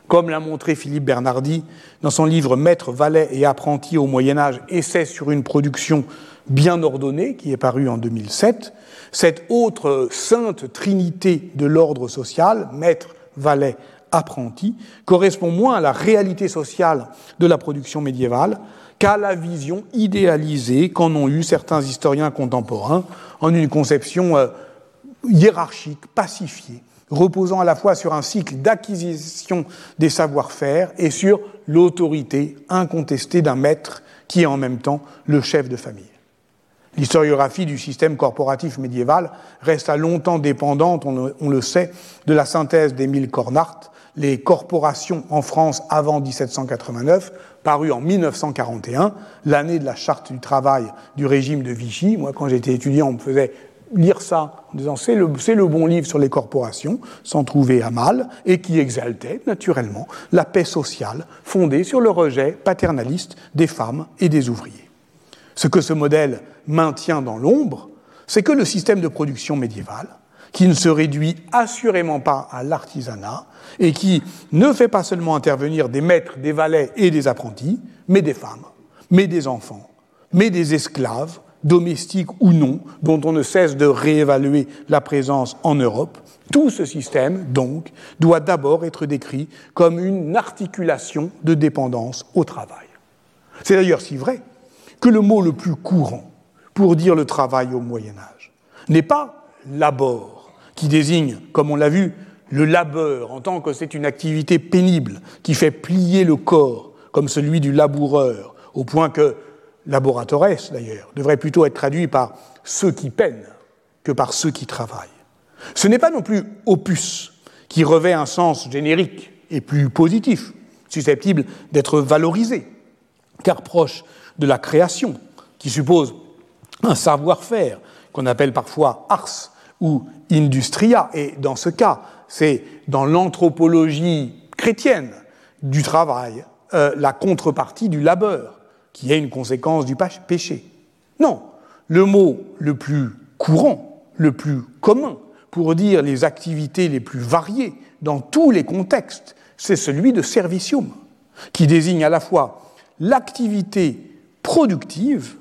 [SPEAKER 2] Comme l'a montré Philippe Bernardi dans son livre « Maître, valet et apprenti au Moyen-Âge, essai sur une production bien ordonnée » qui est paru en deux mille sept, cette autre sainte trinité de l'ordre social, maître, valet, apprenti, correspond moins à la réalité sociale de la production médiévale qu'à la vision idéalisée qu'en ont eu certains historiens contemporains en une conception euh, hiérarchique, pacifiée, reposant à la fois sur un cycle d'acquisition des savoir-faire et sur l'autorité incontestée d'un maître qui est en même temps le chef de famille. L'historiographie du système corporatif médiéval resta longtemps dépendante, on le, on le sait, de la synthèse d'Émile Cornart, Les corporations en France avant dix-sept cent quatre-vingt-neuf, paru en mille neuf cent quarante et un, l'année de la charte du travail du régime de Vichy. Moi, quand j'étais étudiant, on me faisait lire ça en disant c'est le, c'est le bon livre sur les corporations, sans trouver à mal, et qui exaltait naturellement la paix sociale fondée sur le rejet paternaliste des femmes et des ouvriers. Ce que ce modèle maintient dans l'ombre, c'est que le système de production médiéval, qui ne se réduit assurément pas à l'artisanat et qui ne fait pas seulement intervenir des maîtres, des valets et des apprentis, mais des femmes, mais des enfants, mais des esclaves, domestiques ou non, dont on ne cesse de réévaluer la présence en Europe. Tout ce système, donc, doit d'abord être décrit comme une articulation de dépendance au travail. C'est d'ailleurs si vrai que le mot le plus courant pour dire le travail au Moyen-Âge n'est pas labor, qui désigne, comme on l'a vu, le labeur en tant que c'est une activité pénible qui fait plier le corps, comme celui du laboureur, au point que laboratores, d'ailleurs, devrait plutôt être traduit par ceux qui peinent que par ceux qui travaillent. Ce n'est pas non plus opus, qui revêt un sens générique et plus positif, susceptible d'être valorisé, car proche de la création, qui suppose un savoir-faire qu'on appelle parfois ars ou industria, et dans ce cas, c'est dans l'anthropologie chrétienne du travail, euh, la contrepartie du labeur, qui est une conséquence du péché. Non, le mot le plus courant, le plus commun, pour dire les activités les plus variées dans tous les contextes, c'est celui de servicium, qui désigne à la fois l'activité productive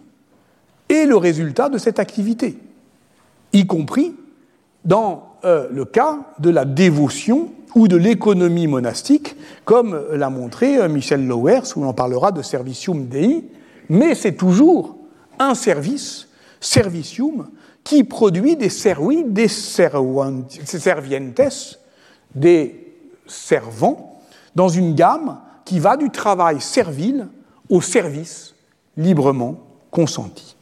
[SPEAKER 2] et le résultat de cette activité, y compris dans euh, le cas de la dévotion ou de l'économie monastique, comme l'a montré euh, Michel Lauwers, où on parlera de servicium dei, mais c'est toujours un service, servicium, qui produit des servi, des servientes, des servants, dans une gamme qui va du travail servile au service librement consenti.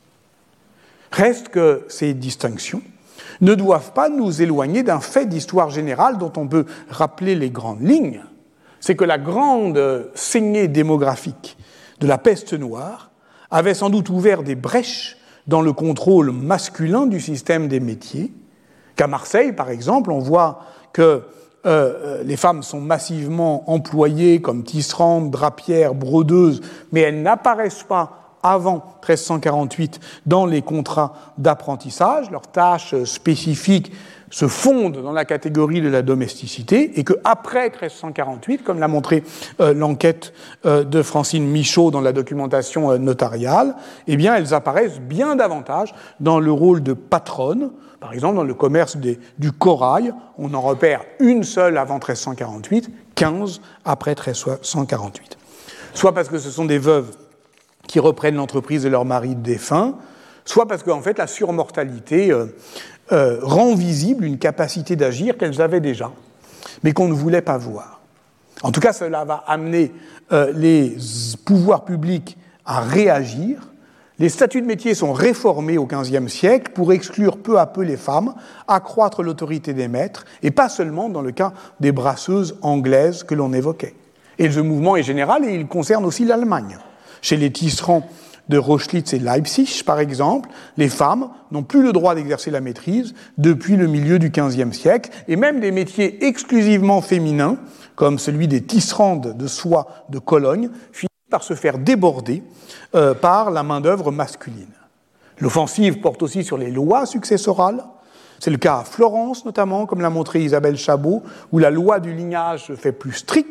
[SPEAKER 2] Reste que ces distinctions ne doivent pas nous éloigner d'un fait d'histoire générale dont on peut rappeler les grandes lignes, c'est que la grande saignée démographique de la peste noire avait sans doute ouvert des brèches dans le contrôle masculin du système des métiers, qu'à Marseille, par exemple, on voit que euh, les femmes sont massivement employées comme tisserandes, drapières, brodeuses, mais elles n'apparaissent pas avant treize cent quarante-huit dans les contrats d'apprentissage. Leurs tâches spécifiques se fondent dans la catégorie de la domesticité et qu'après treize cent quarante-huit, comme l'a montré euh, l'enquête euh, de Francine Michaud dans la documentation euh, notariale, eh bien, elles apparaissent bien davantage dans le rôle de patronne. Par exemple, dans le commerce des, du corail, on en repère une seule avant treize cent quarante-huit, quinze après treize cent quarante-huit. Soit parce que ce sont des veuves qui reprennent l'entreprise de leur mari défunt, soit parce qu'en fait la surmortalité euh, euh, rend visible une capacité d'agir qu'elles avaient déjà, mais qu'on ne voulait pas voir. En tout cas, cela va amener euh, les pouvoirs publics à réagir. Les statuts de métier sont réformés au quinzième siècle pour exclure peu à peu les femmes, accroître l'autorité des maîtres, et pas seulement dans le cas des brasseuses anglaises que l'on évoquait. Et ce mouvement est général et il concerne aussi l'Allemagne. Chez les tisserands de Rochlitz et Leipzig, par exemple, les femmes n'ont plus le droit d'exercer la maîtrise depuis le milieu du quinzième siècle, et même des métiers exclusivement féminins, comme celui des tisserandes de soie de Cologne, finissent par se faire déborder euh, par la main-d'œuvre masculine. L'offensive porte aussi sur les lois successorales. C'est le cas à Florence, notamment, comme l'a montré Isabelle Chabot, où la loi du lignage se fait plus stricte,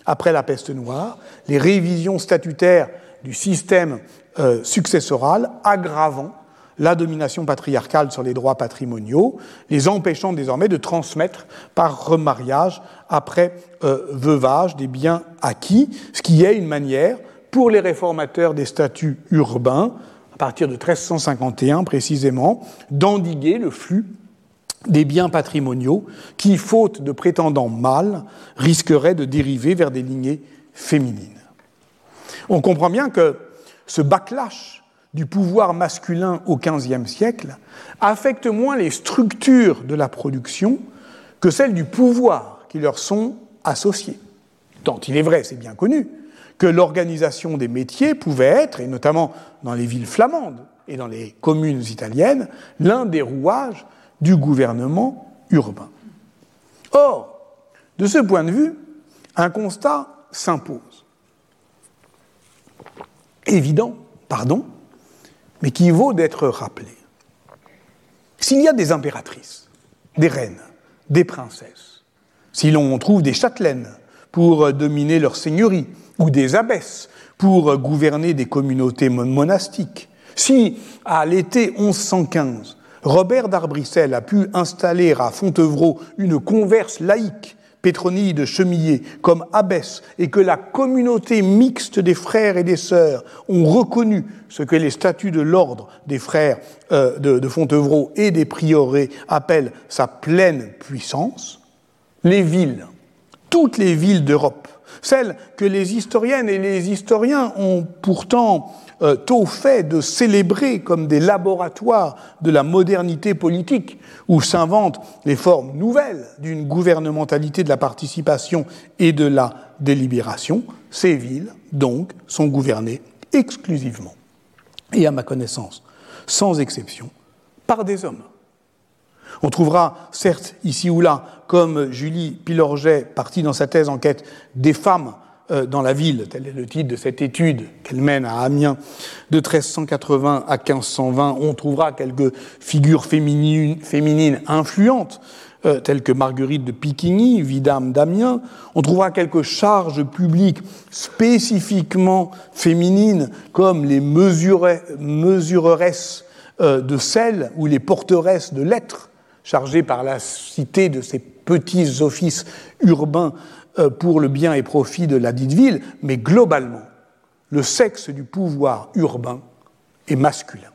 [SPEAKER 2] après la peste noire, les révisions statutaires du système euh, successoral aggravant la domination patriarcale sur les droits patrimoniaux, les empêchant désormais de transmettre par remariage après euh, veuvage des biens acquis, ce qui est une manière pour les réformateurs des statuts urbains, à partir de treize cent cinquante et un précisément, d'endiguer le flux des biens patrimoniaux qui, faute de prétendants mâles, risqueraient de dériver vers des lignées féminines. On comprend bien que ce backlash du pouvoir masculin au quinzième siècle affecte moins les structures de la production que celles du pouvoir qui leur sont associées. Tant il est vrai, c'est bien connu, que l'organisation des métiers pouvait être, et notamment dans les villes flamandes et dans les communes italiennes, l'un des rouages du gouvernement urbain. Or, de ce point de vue, un constat s'impose. Évident, pardon, mais qui vaut d'être rappelé. S'il y a des impératrices, des reines, des princesses, si l'on trouve des châtelaines pour dominer leur seigneurie, ou des abbesses pour gouverner des communautés monastiques, si, à l'été onze cent quinze, Robert d'Arbrissel a pu installer à Fontevraud une converse laïque, Pétronille de Chemillé, comme abbesse, et que la communauté mixte des frères et des sœurs ont reconnu ce que les statuts de l'ordre des frères euh, de, de Fontevraud et des prieurés appellent sa pleine puissance, les villes, toutes les villes d'Europe, celles que les historiennes et les historiens ont pourtant euh, tôt fait de célébrer comme des laboratoires de la modernité politique, où s'inventent les formes nouvelles d'une gouvernementalité de la participation et de la délibération, ces villes, donc, sont gouvernées exclusivement, et à ma connaissance, sans exception, par des hommes. On trouvera, certes, ici ou là, comme Julie Pilorget, partie dans sa thèse en quête des femmes euh, dans la ville, tel est le titre de cette étude qu'elle mène à Amiens, de treize cent quatre-vingts à quinze cent vingt, on trouvera quelques figures féminines, féminines influentes, euh, telles que Marguerite de Piquigny, vidame d'Amiens. On trouvera quelques charges publiques spécifiquement féminines, comme les mesure- mesureresses euh, de sel ou les porteresses de lettres, chargés par la cité de ces petits offices urbains pour le bien et profit de la dite ville, mais globalement, le sexe du pouvoir urbain est masculin.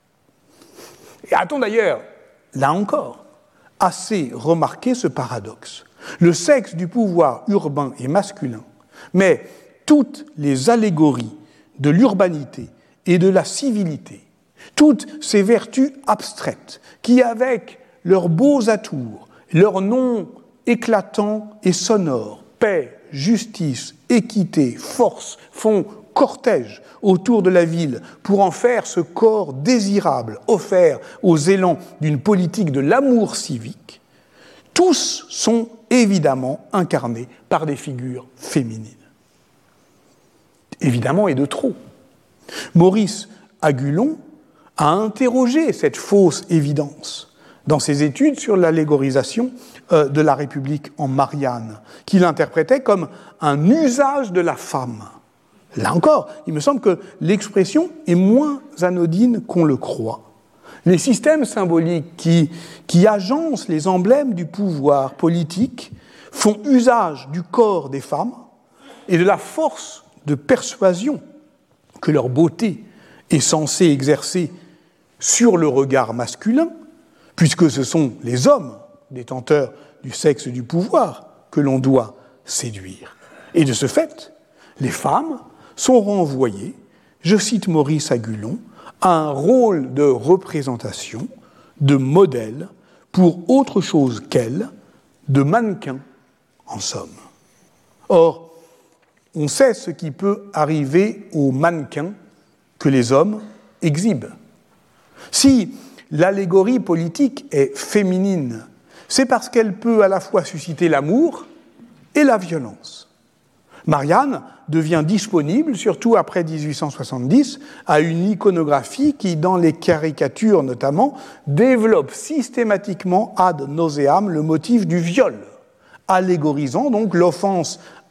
[SPEAKER 2] Et a-t-on d'ailleurs, là encore, assez remarqué ce paradoxe. Le sexe du pouvoir urbain est masculin, mais toutes les allégories de l'urbanité et de la civilité, toutes ces vertus abstraites qui, avec leurs beaux atours, leurs noms éclatants et sonores, paix, justice, équité, force, font cortège autour de la ville pour en faire ce corps désirable offert aux élans d'une politique de l'amour civique, tous sont évidemment incarnés par des figures féminines. Évidemment, et de trop. Maurice Agulon a interrogé cette fausse évidence dans ses études sur l'allégorisation euh, de la République en Marianne, qu'il interprétait comme un usage de la femme. Là encore, il me semble que l'expression est moins anodine qu'on le croit. Les systèmes symboliques qui, qui agencent les emblèmes du pouvoir politique font usage du corps des femmes et de la force de persuasion que leur beauté est censée exercer sur le regard masculin, puisque ce sont les hommes, détenteurs du sexe du pouvoir, que l'on doit séduire. Et de ce fait, les femmes sont renvoyées, je cite Maurice Agulon, à un rôle de représentation, de modèle, pour autre chose qu'elles, de mannequins, en somme. Or, on sait ce qui peut arriver aux mannequins que les hommes exhibent. Si l'allégorie politique est féminine, c'est parce qu'elle peut à la fois susciter l'amour et la violence. Marianne devient disponible, surtout après dix-huit cent soixante-dix, à une iconographie qui, dans les caricatures notamment, développe systématiquement ad nauseam le motif du viol, allégorisant donc l'offense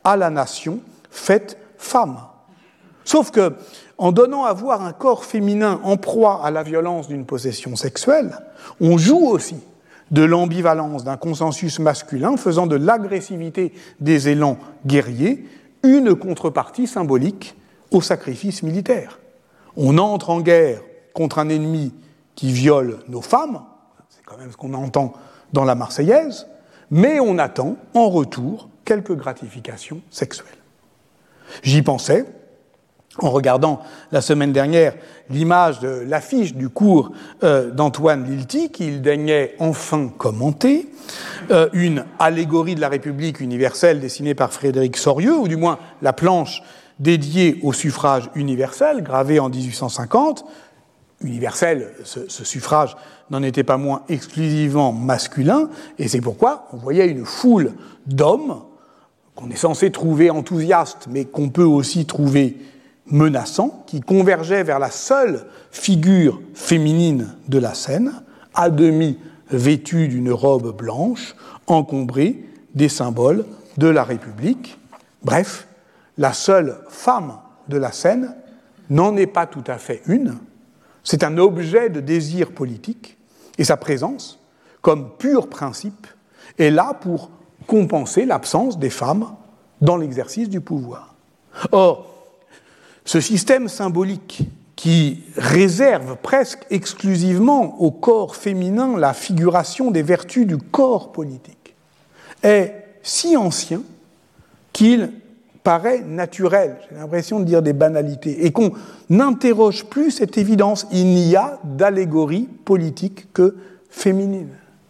[SPEAKER 2] à la nation faite femme. Sauf que, en donnant à voir un corps féminin en proie à la violence d'une possession sexuelle, on joue aussi de l'ambivalence d'un consensus masculin faisant de l'agressivité des élans guerriers une contrepartie symbolique au sacrifice militaire. On entre en guerre contre un ennemi qui viole nos femmes, c'est quand même ce qu'on entend dans la Marseillaise, mais on attend en retour quelques gratifications sexuelles. J'y pensais en regardant la semaine dernière l'image de l'affiche du cours euh, d'Antoine Lilti, qu'il daignait enfin commenter, euh, une allégorie de la République universelle dessinée par Frédéric Sorieux, ou du moins la planche dédiée au suffrage universel, gravée en dix-huit cent cinquante. Universel, ce, ce suffrage n'en était pas moins exclusivement masculin, et c'est pourquoi on voyait une foule d'hommes qu'on est censé trouver enthousiastes, mais qu'on peut aussi trouver menaçants, qui convergeaient vers la seule figure féminine de la scène, à demi vêtue d'une robe blanche, encombrée des symboles de la République. Bref, la seule femme de la scène n'en est pas tout à fait une. C'est un objet de désir politique, et sa présence, comme pur principe, est là pour compenser l'absence des femmes dans l'exercice du pouvoir. Or, ce système symbolique qui réserve presque exclusivement au corps féminin la figuration des vertus du corps politique est si ancien qu'il paraît naturel, j'ai l'impression de dire des banalités, et qu'on n'interroge plus cette évidence. Il n'y a d'allégorie politique que féminine.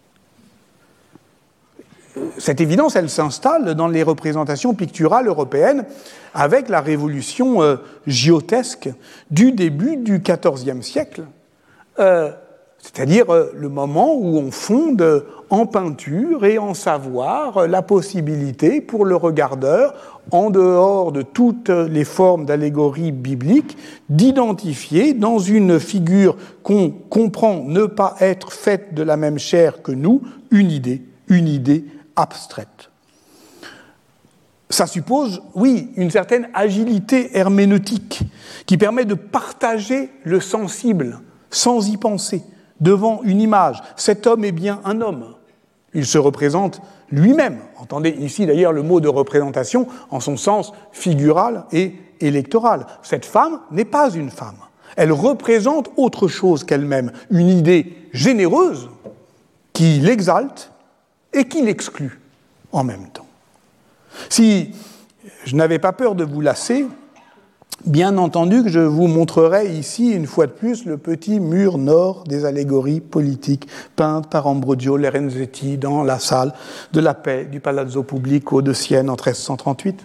[SPEAKER 2] Cette évidence, elle s'installe dans les représentations picturales européennes avec la révolution euh, giotesque du début du quatorzième siècle, euh, c'est-à-dire euh, le moment où on fonde en peinture et en savoir euh, la possibilité pour le regardeur, en dehors de toutes les formes d'allégorie biblique, d'identifier dans une figure qu'on comprend ne pas être faite de la même chair que nous, une idée, une idée abstraite. Ça suppose, oui, une certaine agilité herméneutique qui permet de partager le sensible sans y penser devant une image. Cet homme est bien un homme. Il se représente lui-même. Entendez ici d'ailleurs le mot de représentation en son sens figural et électoral. Cette femme n'est pas une femme. Elle représente autre chose qu'elle-même, une idée généreuse qui l'exalte et qui l'exclut en même temps. Si je n'avais pas peur de vous lasser, bien entendu que je vous montrerai ici, une fois de plus, le petit mur nord des allégories politiques peintes par Ambrogio Lorenzetti dans la salle de la paix du Palazzo Pubblico de Sienne en treize cent trente-huit.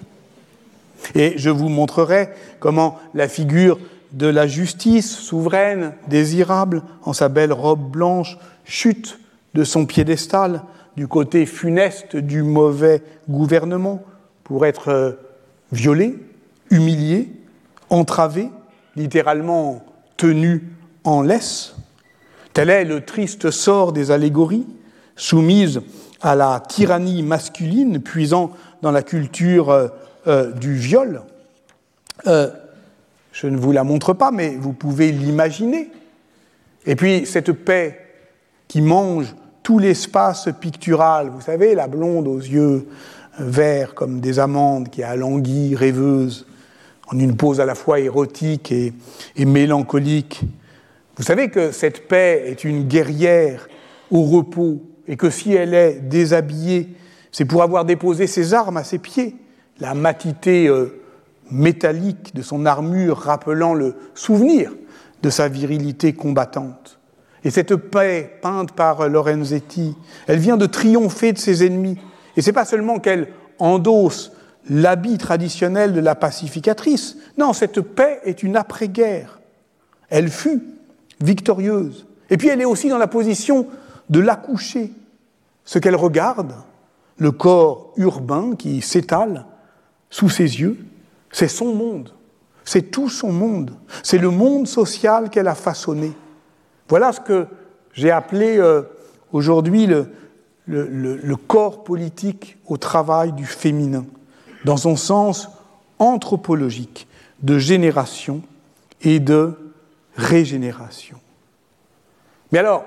[SPEAKER 2] Et je vous montrerai comment la figure de la justice souveraine, désirable, en sa belle robe blanche, chute de son piédestal du côté funeste du mauvais gouvernement pour être violée, humiliée, entravée, littéralement tenue en laisse. Tel est le triste sort des allégories, soumises à la tyrannie masculine, puisant dans la culture euh, euh, du viol. Euh, je ne vous la montre pas, mais vous pouvez l'imaginer. Et puis cette paix qui mange tout l'espace pictural, vous savez, la blonde aux yeux verts comme des amandes qui a languie, rêveuse, en une pose à la fois érotique et, et mélancolique. Vous savez que cette paix est une guerrière au repos et que si elle est déshabillée, c'est pour avoir déposé ses armes à ses pieds, la matité euh, métallique de son armure rappelant le souvenir de sa virilité combattante. Et cette paix peinte par Lorenzetti, elle vient de triompher de ses ennemis. Et ce n'est pas seulement qu'elle endosse l'habit traditionnel de la pacificatrice. Non, cette paix est une après-guerre. Elle fut victorieuse. Et puis elle est aussi dans la position de l'accoucher. Ce qu'elle regarde, le corps urbain qui s'étale sous ses yeux, c'est son monde. C'est tout son monde. C'est le monde social qu'elle a façonné. Voilà ce que j'ai appelé euh, aujourd'hui le, le, le, le corps politique au travail du féminin. dans son sens anthropologique de génération et de régénération. Mais alors,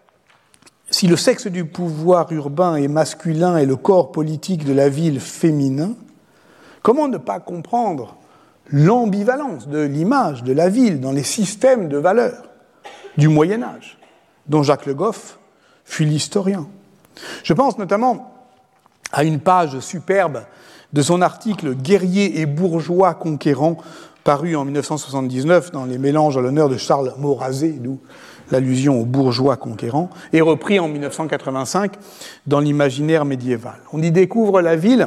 [SPEAKER 2] si le sexe du pouvoir urbain est masculin et le corps politique de la ville féminin, comment ne pas comprendre l'ambivalence de l'image de la ville dans les systèmes de valeurs du Moyen-Âge, dont Jacques Le Goff fut l'historien. Je pense notamment à une page superbe de son article « Guerriers et bourgeois conquérants » paru en dix-neuf cent soixante-dix-neuf dans les mélanges à l'honneur de Charles Maurrazé, d'où l'allusion aux bourgeois conquérants, et repris en dix-neuf cent quatre-vingt-cinq dans l'imaginaire médiéval. On y découvre la ville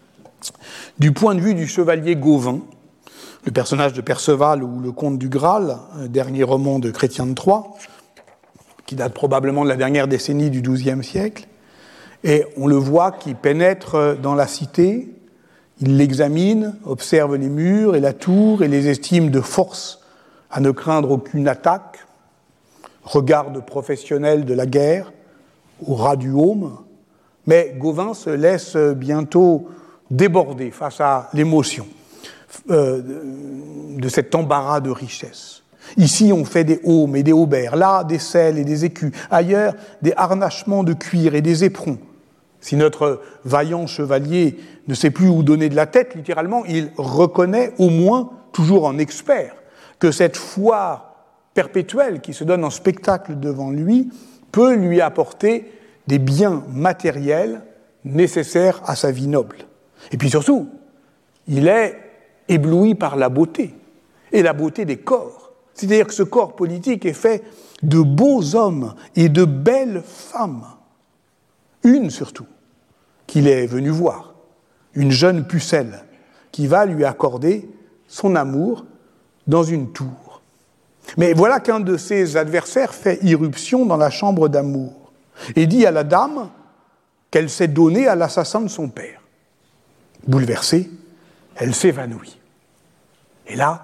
[SPEAKER 2] du point de vue du chevalier Gauvin, le personnage de Perceval ou le comte du Graal, dernier roman de Chrétien de Troyes, qui date probablement de la dernière décennie du douzième siècle. Et on le voit qui pénètre dans la cité, il l'examine, observe les murs et la tour et les estime de force à ne craindre aucune attaque, regard de professionnel de la guerre, au ras du haume, mais Gauvin se laisse bientôt déborder face à l'émotion euh, de cet embarras de richesse. Ici, on fait des aumes et des haubers, là, des selles et des écus, ailleurs, des harnachements de cuir et des éperons. Si notre vaillant chevalier ne sait plus où donner de la tête, littéralement, il reconnaît au moins, toujours en expert, que cette foire perpétuelle qui se donne en spectacle devant lui peut lui apporter des biens matériels nécessaires à sa vie noble. Et puis surtout, il est ébloui par la beauté, et la beauté des corps. C'est-à-dire que ce corps politique est fait de beaux hommes et de belles femmes. Une surtout, qu'il est venu voir, une jeune pucelle, qui va lui accorder son amour dans une tour. Mais voilà qu'un de ses adversaires fait irruption dans la chambre d'amour et dit à la dame qu'elle s'est donnée à l'assassin de son père. Bouleversée, elle s'évanouit. Et là,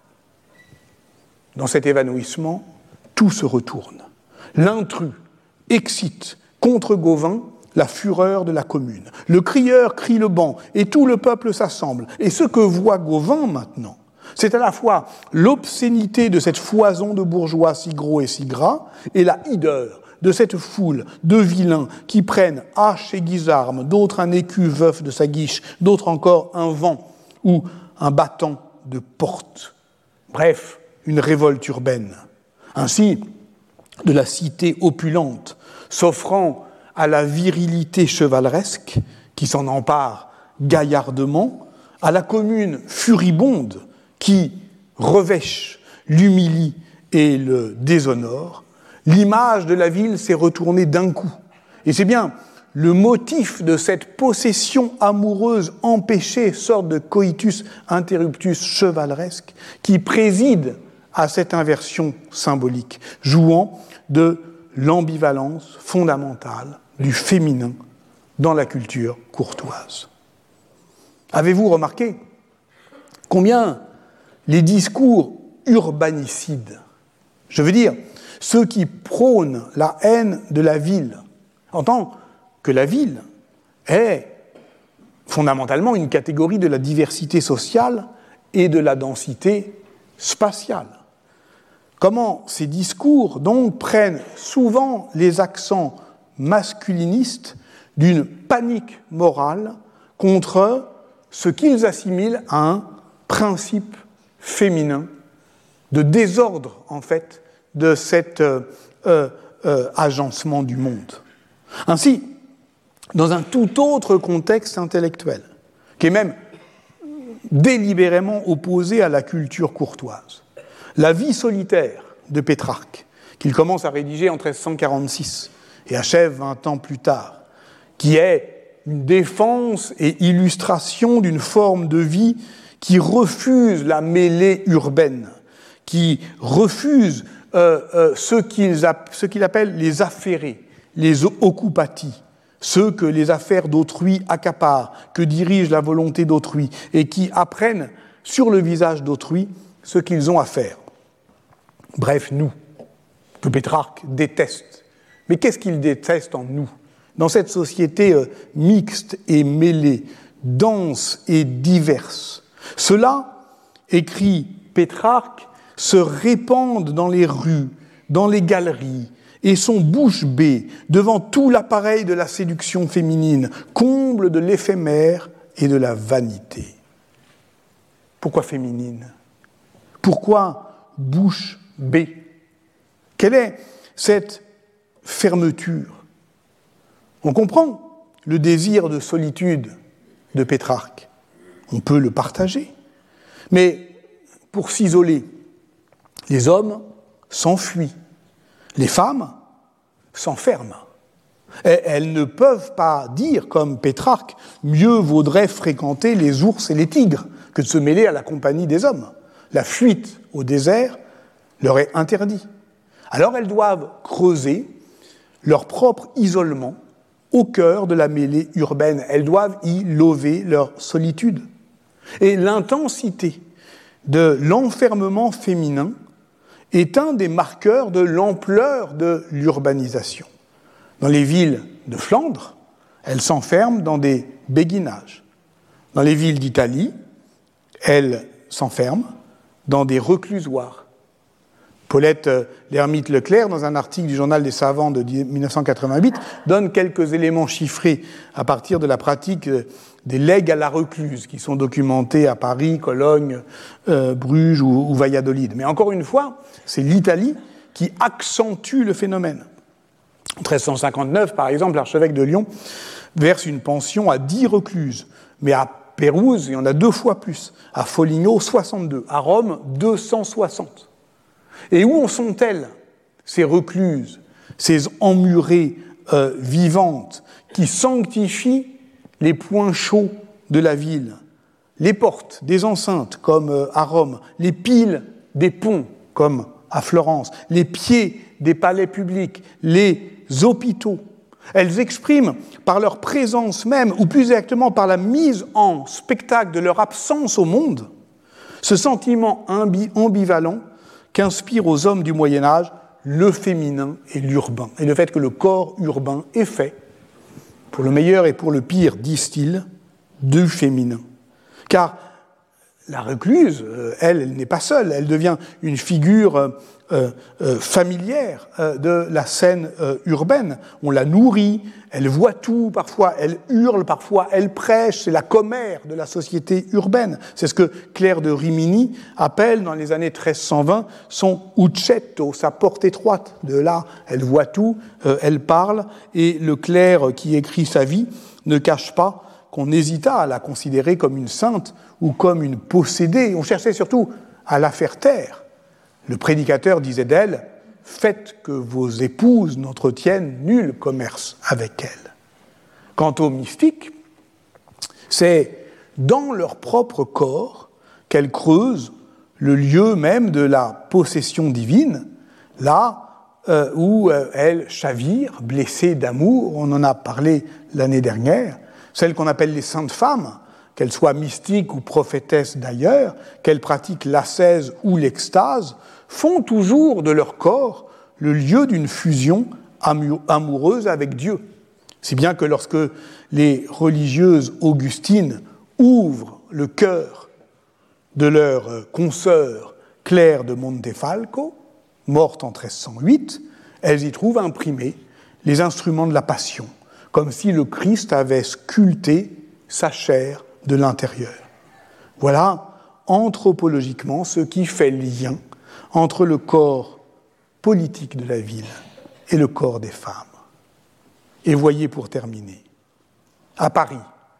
[SPEAKER 2] dans cet évanouissement, tout se retourne. L'intrus excite contre Gauvin la fureur de la commune. Le crieur crie le ban, et tout le peuple s'assemble. Et ce que voit Gauvin maintenant, c'est à la fois l'obscénité de cette foison de bourgeois si gros et si gras, et la hideur de cette foule de vilains qui prennent hache et guisarmes, d'autres un écu veuf de sa guiche, d'autres encore un vent ou un battant de porte. Bref, une révolte urbaine. Ainsi, de la cité opulente, s'offrant à la virilité chevaleresque, qui s'en empare gaillardement, à la commune furibonde, qui revêche, l'humilie et le déshonore, l'image de la ville s'est retournée d'un coup. Et c'est bien le motif de cette possession amoureuse empêchée, sorte de coitus interruptus chevaleresque, qui préside à cette inversion symbolique, jouant de l'ambivalence fondamentale du féminin dans la culture courtoise. Avez-vous remarqué combien les discours urbanicides, je veux dire ceux qui prônent la haine de la ville, en tant que la ville est fondamentalement une catégorie de la diversité sociale et de la densité spatiale. Comment ces discours, donc, prennent souvent les accents masculinistes d'une panique morale contre ce qu'ils assimilent à un principe féminin de désordre, en fait, de cet euh, euh, euh, agencement du monde. Ainsi, dans un tout autre contexte intellectuel, qui est même délibérément opposé à la culture courtoise, la vie solitaire de Pétrarque, qu'il commence à rédiger en treize cent quarante-six et achève vingt ans plus tard, qui est une défense et illustration d'une forme de vie qui refuse la mêlée urbaine, qui refuse euh, euh, ce qu'ils app- ce qu'il appelle les affairés, les occupati, ceux que les affaires d'autrui accaparent, que dirige la volonté d'autrui, et qui apprennent sur le visage d'autrui ce qu'ils ont à faire. Bref, nous, que Pétrarque déteste. Mais qu'est-ce qu'il déteste en nous ? Dans cette société euh, mixte et mêlée denses et diverses. Cela, écrit Pétrarque, se répandent dans les rues, dans les galeries, et sont bouche bée devant tout l'appareil de la séduction féminine, comble de l'éphémère et de la vanité. Pourquoi féminine ? Pourquoi bouche bée ? Quelle est cette fermeture ? On comprend le désir de solitude de Pétrarque. On peut le partager. Mais pour s'isoler, les hommes s'enfuient. Les femmes s'enferment. Et elles ne peuvent pas dire, comme Pétrarque, mieux vaudrait fréquenter les ours et les tigres que de se mêler à la compagnie des hommes. La fuite au désert leur est interdite. Alors elles doivent creuser leur propre isolement au cœur de la mêlée urbaine. Elles doivent y lover leur solitude. Et l'intensité de l'enfermement féminin est un des marqueurs de l'ampleur de l'urbanisation. Dans les villes de Flandre, elles s'enferment dans des béguinages. Dans les villes d'Italie, elles s'enferment dans des reclusoires. Paulette Lermite Leclerc, dans un article du Journal des savants de mille neuf cent quatre-vingt-huit, donne quelques éléments chiffrés à partir de la pratique des legs à la recluse qui sont documentés à Paris, Cologne, euh, Bruges ou, ou Valladolid. Mais encore une fois, c'est l'Italie qui accentue le phénomène. En treize cent cinquante-neuf, par exemple, l'archevêque de Lyon verse une pension à dix recluses, mais à Pérouse, il y en a deux fois plus, à Foligno, soixante-deux, à Rome, deux cent soixante. Et où en sont-elles, ces recluses, ces emmurées euh, vivantes qui sanctifient les points chauds de la ville, les portes des enceintes, comme euh, à Rome, les piles des ponts, comme à Florence, les pieds des palais publics, les hôpitaux. Elles expriment par leur présence même, ou plus exactement par la mise en spectacle de leur absence au monde, ce sentiment ambivalent qu'inspire aux hommes du Moyen-Âge le féminin et l'urbain, et le fait que le corps urbain est fait, pour le meilleur et pour le pire, disent-ils, du féminin. Car la recluse, elle, elle n'est pas seule, elle devient une figure euh, euh, familière euh, de la scène euh, urbaine. On la nourrit, elle voit tout parfois, elle hurle parfois, elle prêche, c'est la commère de la société urbaine. C'est ce que Claire de Rimini appelle dans les années treize cent vingt son uccetto, sa porte étroite. De là, elle voit tout, euh, elle parle, et le clerc qui écrit sa vie ne cache pas qu'on hésita à la considérer comme une sainte ou comme une possédée. On cherchait surtout à la faire taire. Le prédicateur disait d'elle « Faites que vos épouses n'entretiennent nul commerce avec elle ». Quant aux mystiques, c'est dans leur propre corps qu'elles creusent le lieu même de la possession divine, là euh, où euh, elles chavirent, blessées d'amour, on en a parlé l'année dernière, celles qu'on appelle les saintes femmes, qu'elles soient mystiques ou prophétesses d'ailleurs, qu'elles pratiquent l'ascèse ou l'extase, font toujours de leur corps le lieu d'une fusion amoureuse avec Dieu. Si bien que lorsque les religieuses augustines ouvrent le cœur de leur consoeur Claire de Montefalco, morte en treize cent huit, elles y trouvent imprimés les instruments de la passion, comme si le Christ avait sculpté sa chair de l'intérieur. Voilà, anthropologiquement, ce qui fait lien entre le corps politique de la ville et le corps des femmes. Et voyez pour terminer, à Paris,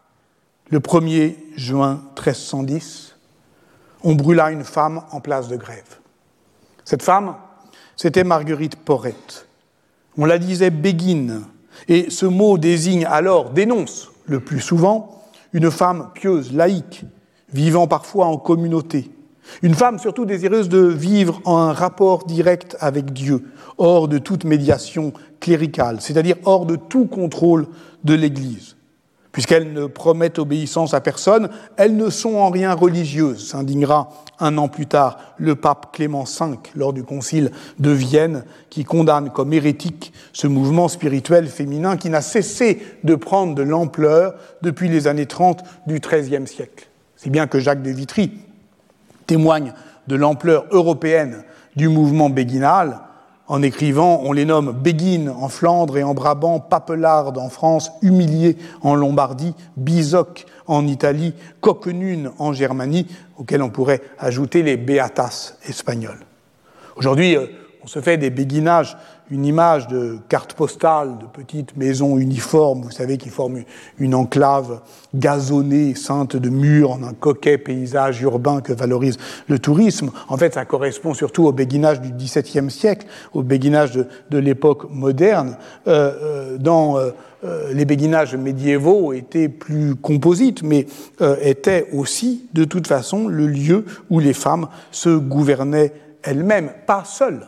[SPEAKER 2] le premier juin treize cent dix, on brûla une femme en place de Grève. Cette femme, c'était Marguerite Porrette. On la disait béguine, et ce mot désigne alors, dénonce le plus souvent, une femme pieuse, laïque, vivant parfois en communauté. Une femme surtout désireuse de vivre en un rapport direct avec Dieu, hors de toute médiation cléricale, c'est-à-dire hors de tout contrôle de l'Église. Puisqu'elles ne promettent obéissance à personne, elles ne sont en rien religieuses, s'indignera un an plus tard le pape Clément cinq lors du concile de Vienne, qui condamne comme hérétique ce mouvement spirituel féminin qui n'a cessé de prendre de l'ampleur depuis les années trente du treizième siècle. Si bien que Jacques de Vitry témoigne de l'ampleur européenne du mouvement béguinal, en écrivant, on les nomme béguines en Flandre et en Brabant, papelardes en France, humiliées en Lombardie, bisoc en Italie, coquenunes en Germanie, auxquelles on pourrait ajouter les beatas espagnols. Aujourd'hui, on se fait des béguinages, une image de carte postale, de petites maisons uniformes, vous savez, qui forment une enclave gazonnée, ceinte de murs, en un coquet paysage urbain que valorise le tourisme. En fait, ça correspond surtout au béguinage du dix-septième siècle, au béguinage de, de l'époque moderne. Euh, euh, dans euh, les béguinages médiévaux étaient plus composites, mais euh, étaient aussi, de toute façon, le lieu où les femmes se gouvernaient elles-mêmes, pas seules.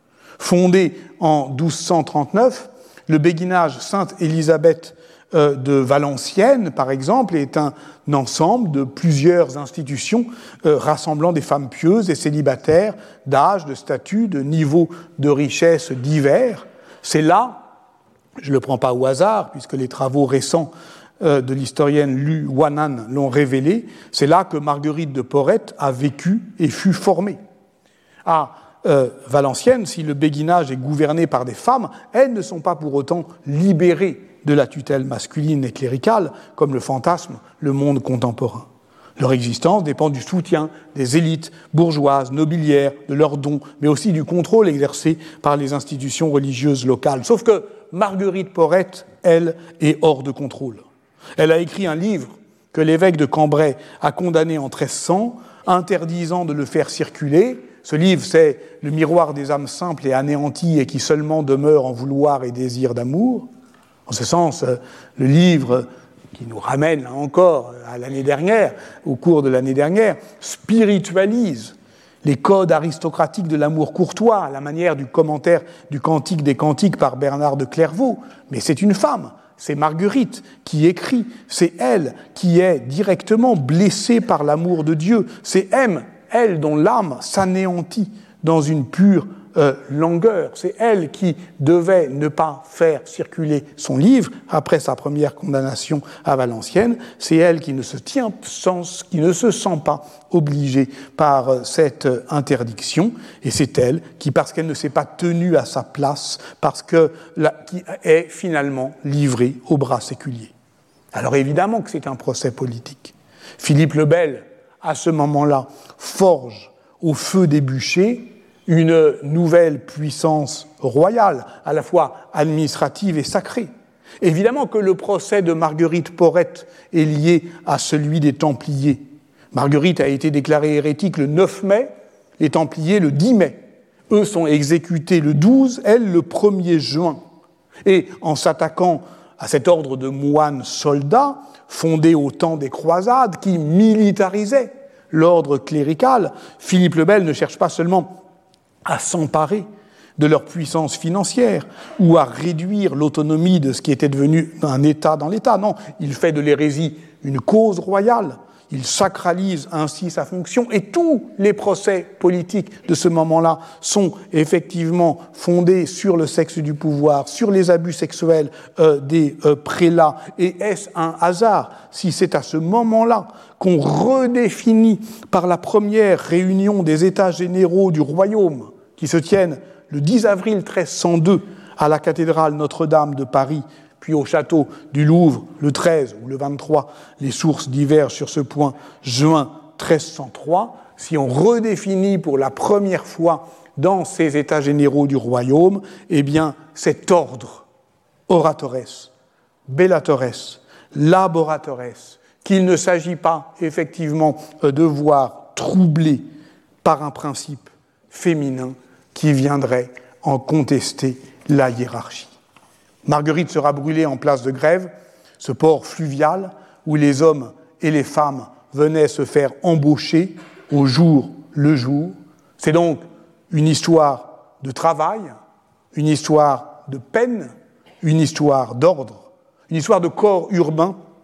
[SPEAKER 2] Fondé en douze cent trente-neuf, le béguinage Sainte-Élisabeth euh, de Valenciennes, par exemple, est un ensemble de plusieurs institutions euh, rassemblant des femmes pieuses et célibataires d'âge, de statut, de niveau de richesse divers. C'est là, je ne le prends pas au hasard, puisque les travaux récents euh, de l'historienne Lu Wanan l'ont révélé, c'est là que Marguerite de Porrette a vécu et fut formée. À Euh, Valenciennes, si le béguinage est gouverné par des femmes, elles ne sont pas pour autant libérées de la tutelle masculine et cléricale, comme le fantasme le monde contemporain. Leur existence dépend du soutien des élites bourgeoises, nobiliaires, de leurs dons, mais aussi du contrôle exercé par les institutions religieuses locales. Sauf que Marguerite Porrette, elle, est hors de contrôle. Elle a écrit un livre que l'évêque de Cambrai a condamné en treize cents, interdisant de le faire circuler. Ce livre, c'est le miroir des âmes simples et anéanties et qui seulement demeurent en vouloir et désir d'amour. En ce sens, le livre qui nous ramène, là encore, à l'année dernière, au cours de l'année dernière, spiritualise les codes aristocratiques de l'amour courtois, à la manière du commentaire du Cantique des Cantiques par Bernard de Clairvaux. Mais c'est une femme, c'est Marguerite qui écrit, c'est elle qui est directement blessée par l'amour de Dieu, c'est elle, elle dont l'âme s'anéantit dans une pure euh, langueur. C'est elle qui devait ne pas faire circuler son livre après sa première condamnation à Valenciennes. C'est elle qui ne se tient sans, qui ne se sent pas obligée par euh, cette euh, interdiction. Et c'est elle qui, parce qu'elle ne s'est pas tenue à sa place, parce que la, qui est finalement livrée aux bras séculiers. Alors évidemment que c'est un procès politique. Philippe le Bel, à ce moment-là, forge au feu des bûchers une nouvelle puissance royale, à la fois administrative et sacrée. Évidemment que le procès de Marguerite Porrette est lié à celui des Templiers. Marguerite a été déclarée hérétique le neuf mai, les Templiers le dix mai. Eux sont exécutés le douze, elle le premier juin. Et en s'attaquant à cet ordre de moines soldats, fondé au temps des croisades, qui militarisait l'ordre clérical, Philippe le Bel ne cherche pas seulement à s'emparer de leur puissance financière ou à réduire l'autonomie de ce qui était devenu un État dans l'État. Non, il fait de l'hérésie une cause royale, il sacralise ainsi sa fonction, et tous les procès politiques de ce moment-là sont effectivement fondés sur le sexe du pouvoir, sur les abus sexuels euh, des euh, prélats. Et est-ce un hasard si c'est à ce moment-là qu'on redéfinit par la première réunion des États généraux du royaume, qui se tiennent le dix avril treize cent deux à la cathédrale Notre-Dame de Paris, puis au château du Louvre le treize ou le vingt-trois, les sources divergent sur ce point, juin treize cent trois, si on redéfinit pour la première fois dans ces États généraux du royaume, eh bien cet ordre oratores, bellatores, laboratores, qu'il ne s'agit pas effectivement de voir troublé par un principe féminin qui viendrait en contester la hiérarchie. Marguerite sera brûlée en place de Grève, ce port fluvial où les hommes et les femmes venaient se faire embaucher au jour le jour. C'est donc une histoire de travail, une histoire de peine, une histoire d'ordre, une histoire de corps urbain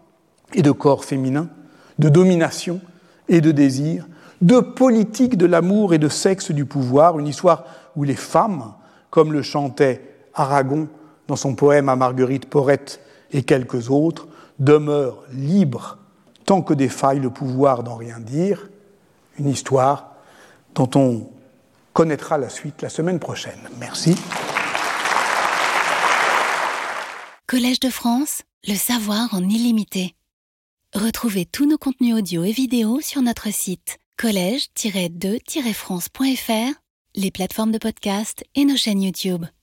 [SPEAKER 2] et de corps féminins, de domination et de désir, de politique de l'amour et de sexe du pouvoir, une histoire où les femmes, comme le chantait Aragon dans son poème à Marguerite Porrette et quelques autres, demeurent libres tant que défaille le pouvoir d'en rien dire, une histoire dont on connaîtra la suite la semaine prochaine. Merci.
[SPEAKER 1] Collège de France, le savoir en illimité. Retrouvez tous nos contenus audio et vidéo sur notre site collège tiret deux tiret france point f r, les plateformes de podcast et nos chaînes YouTube.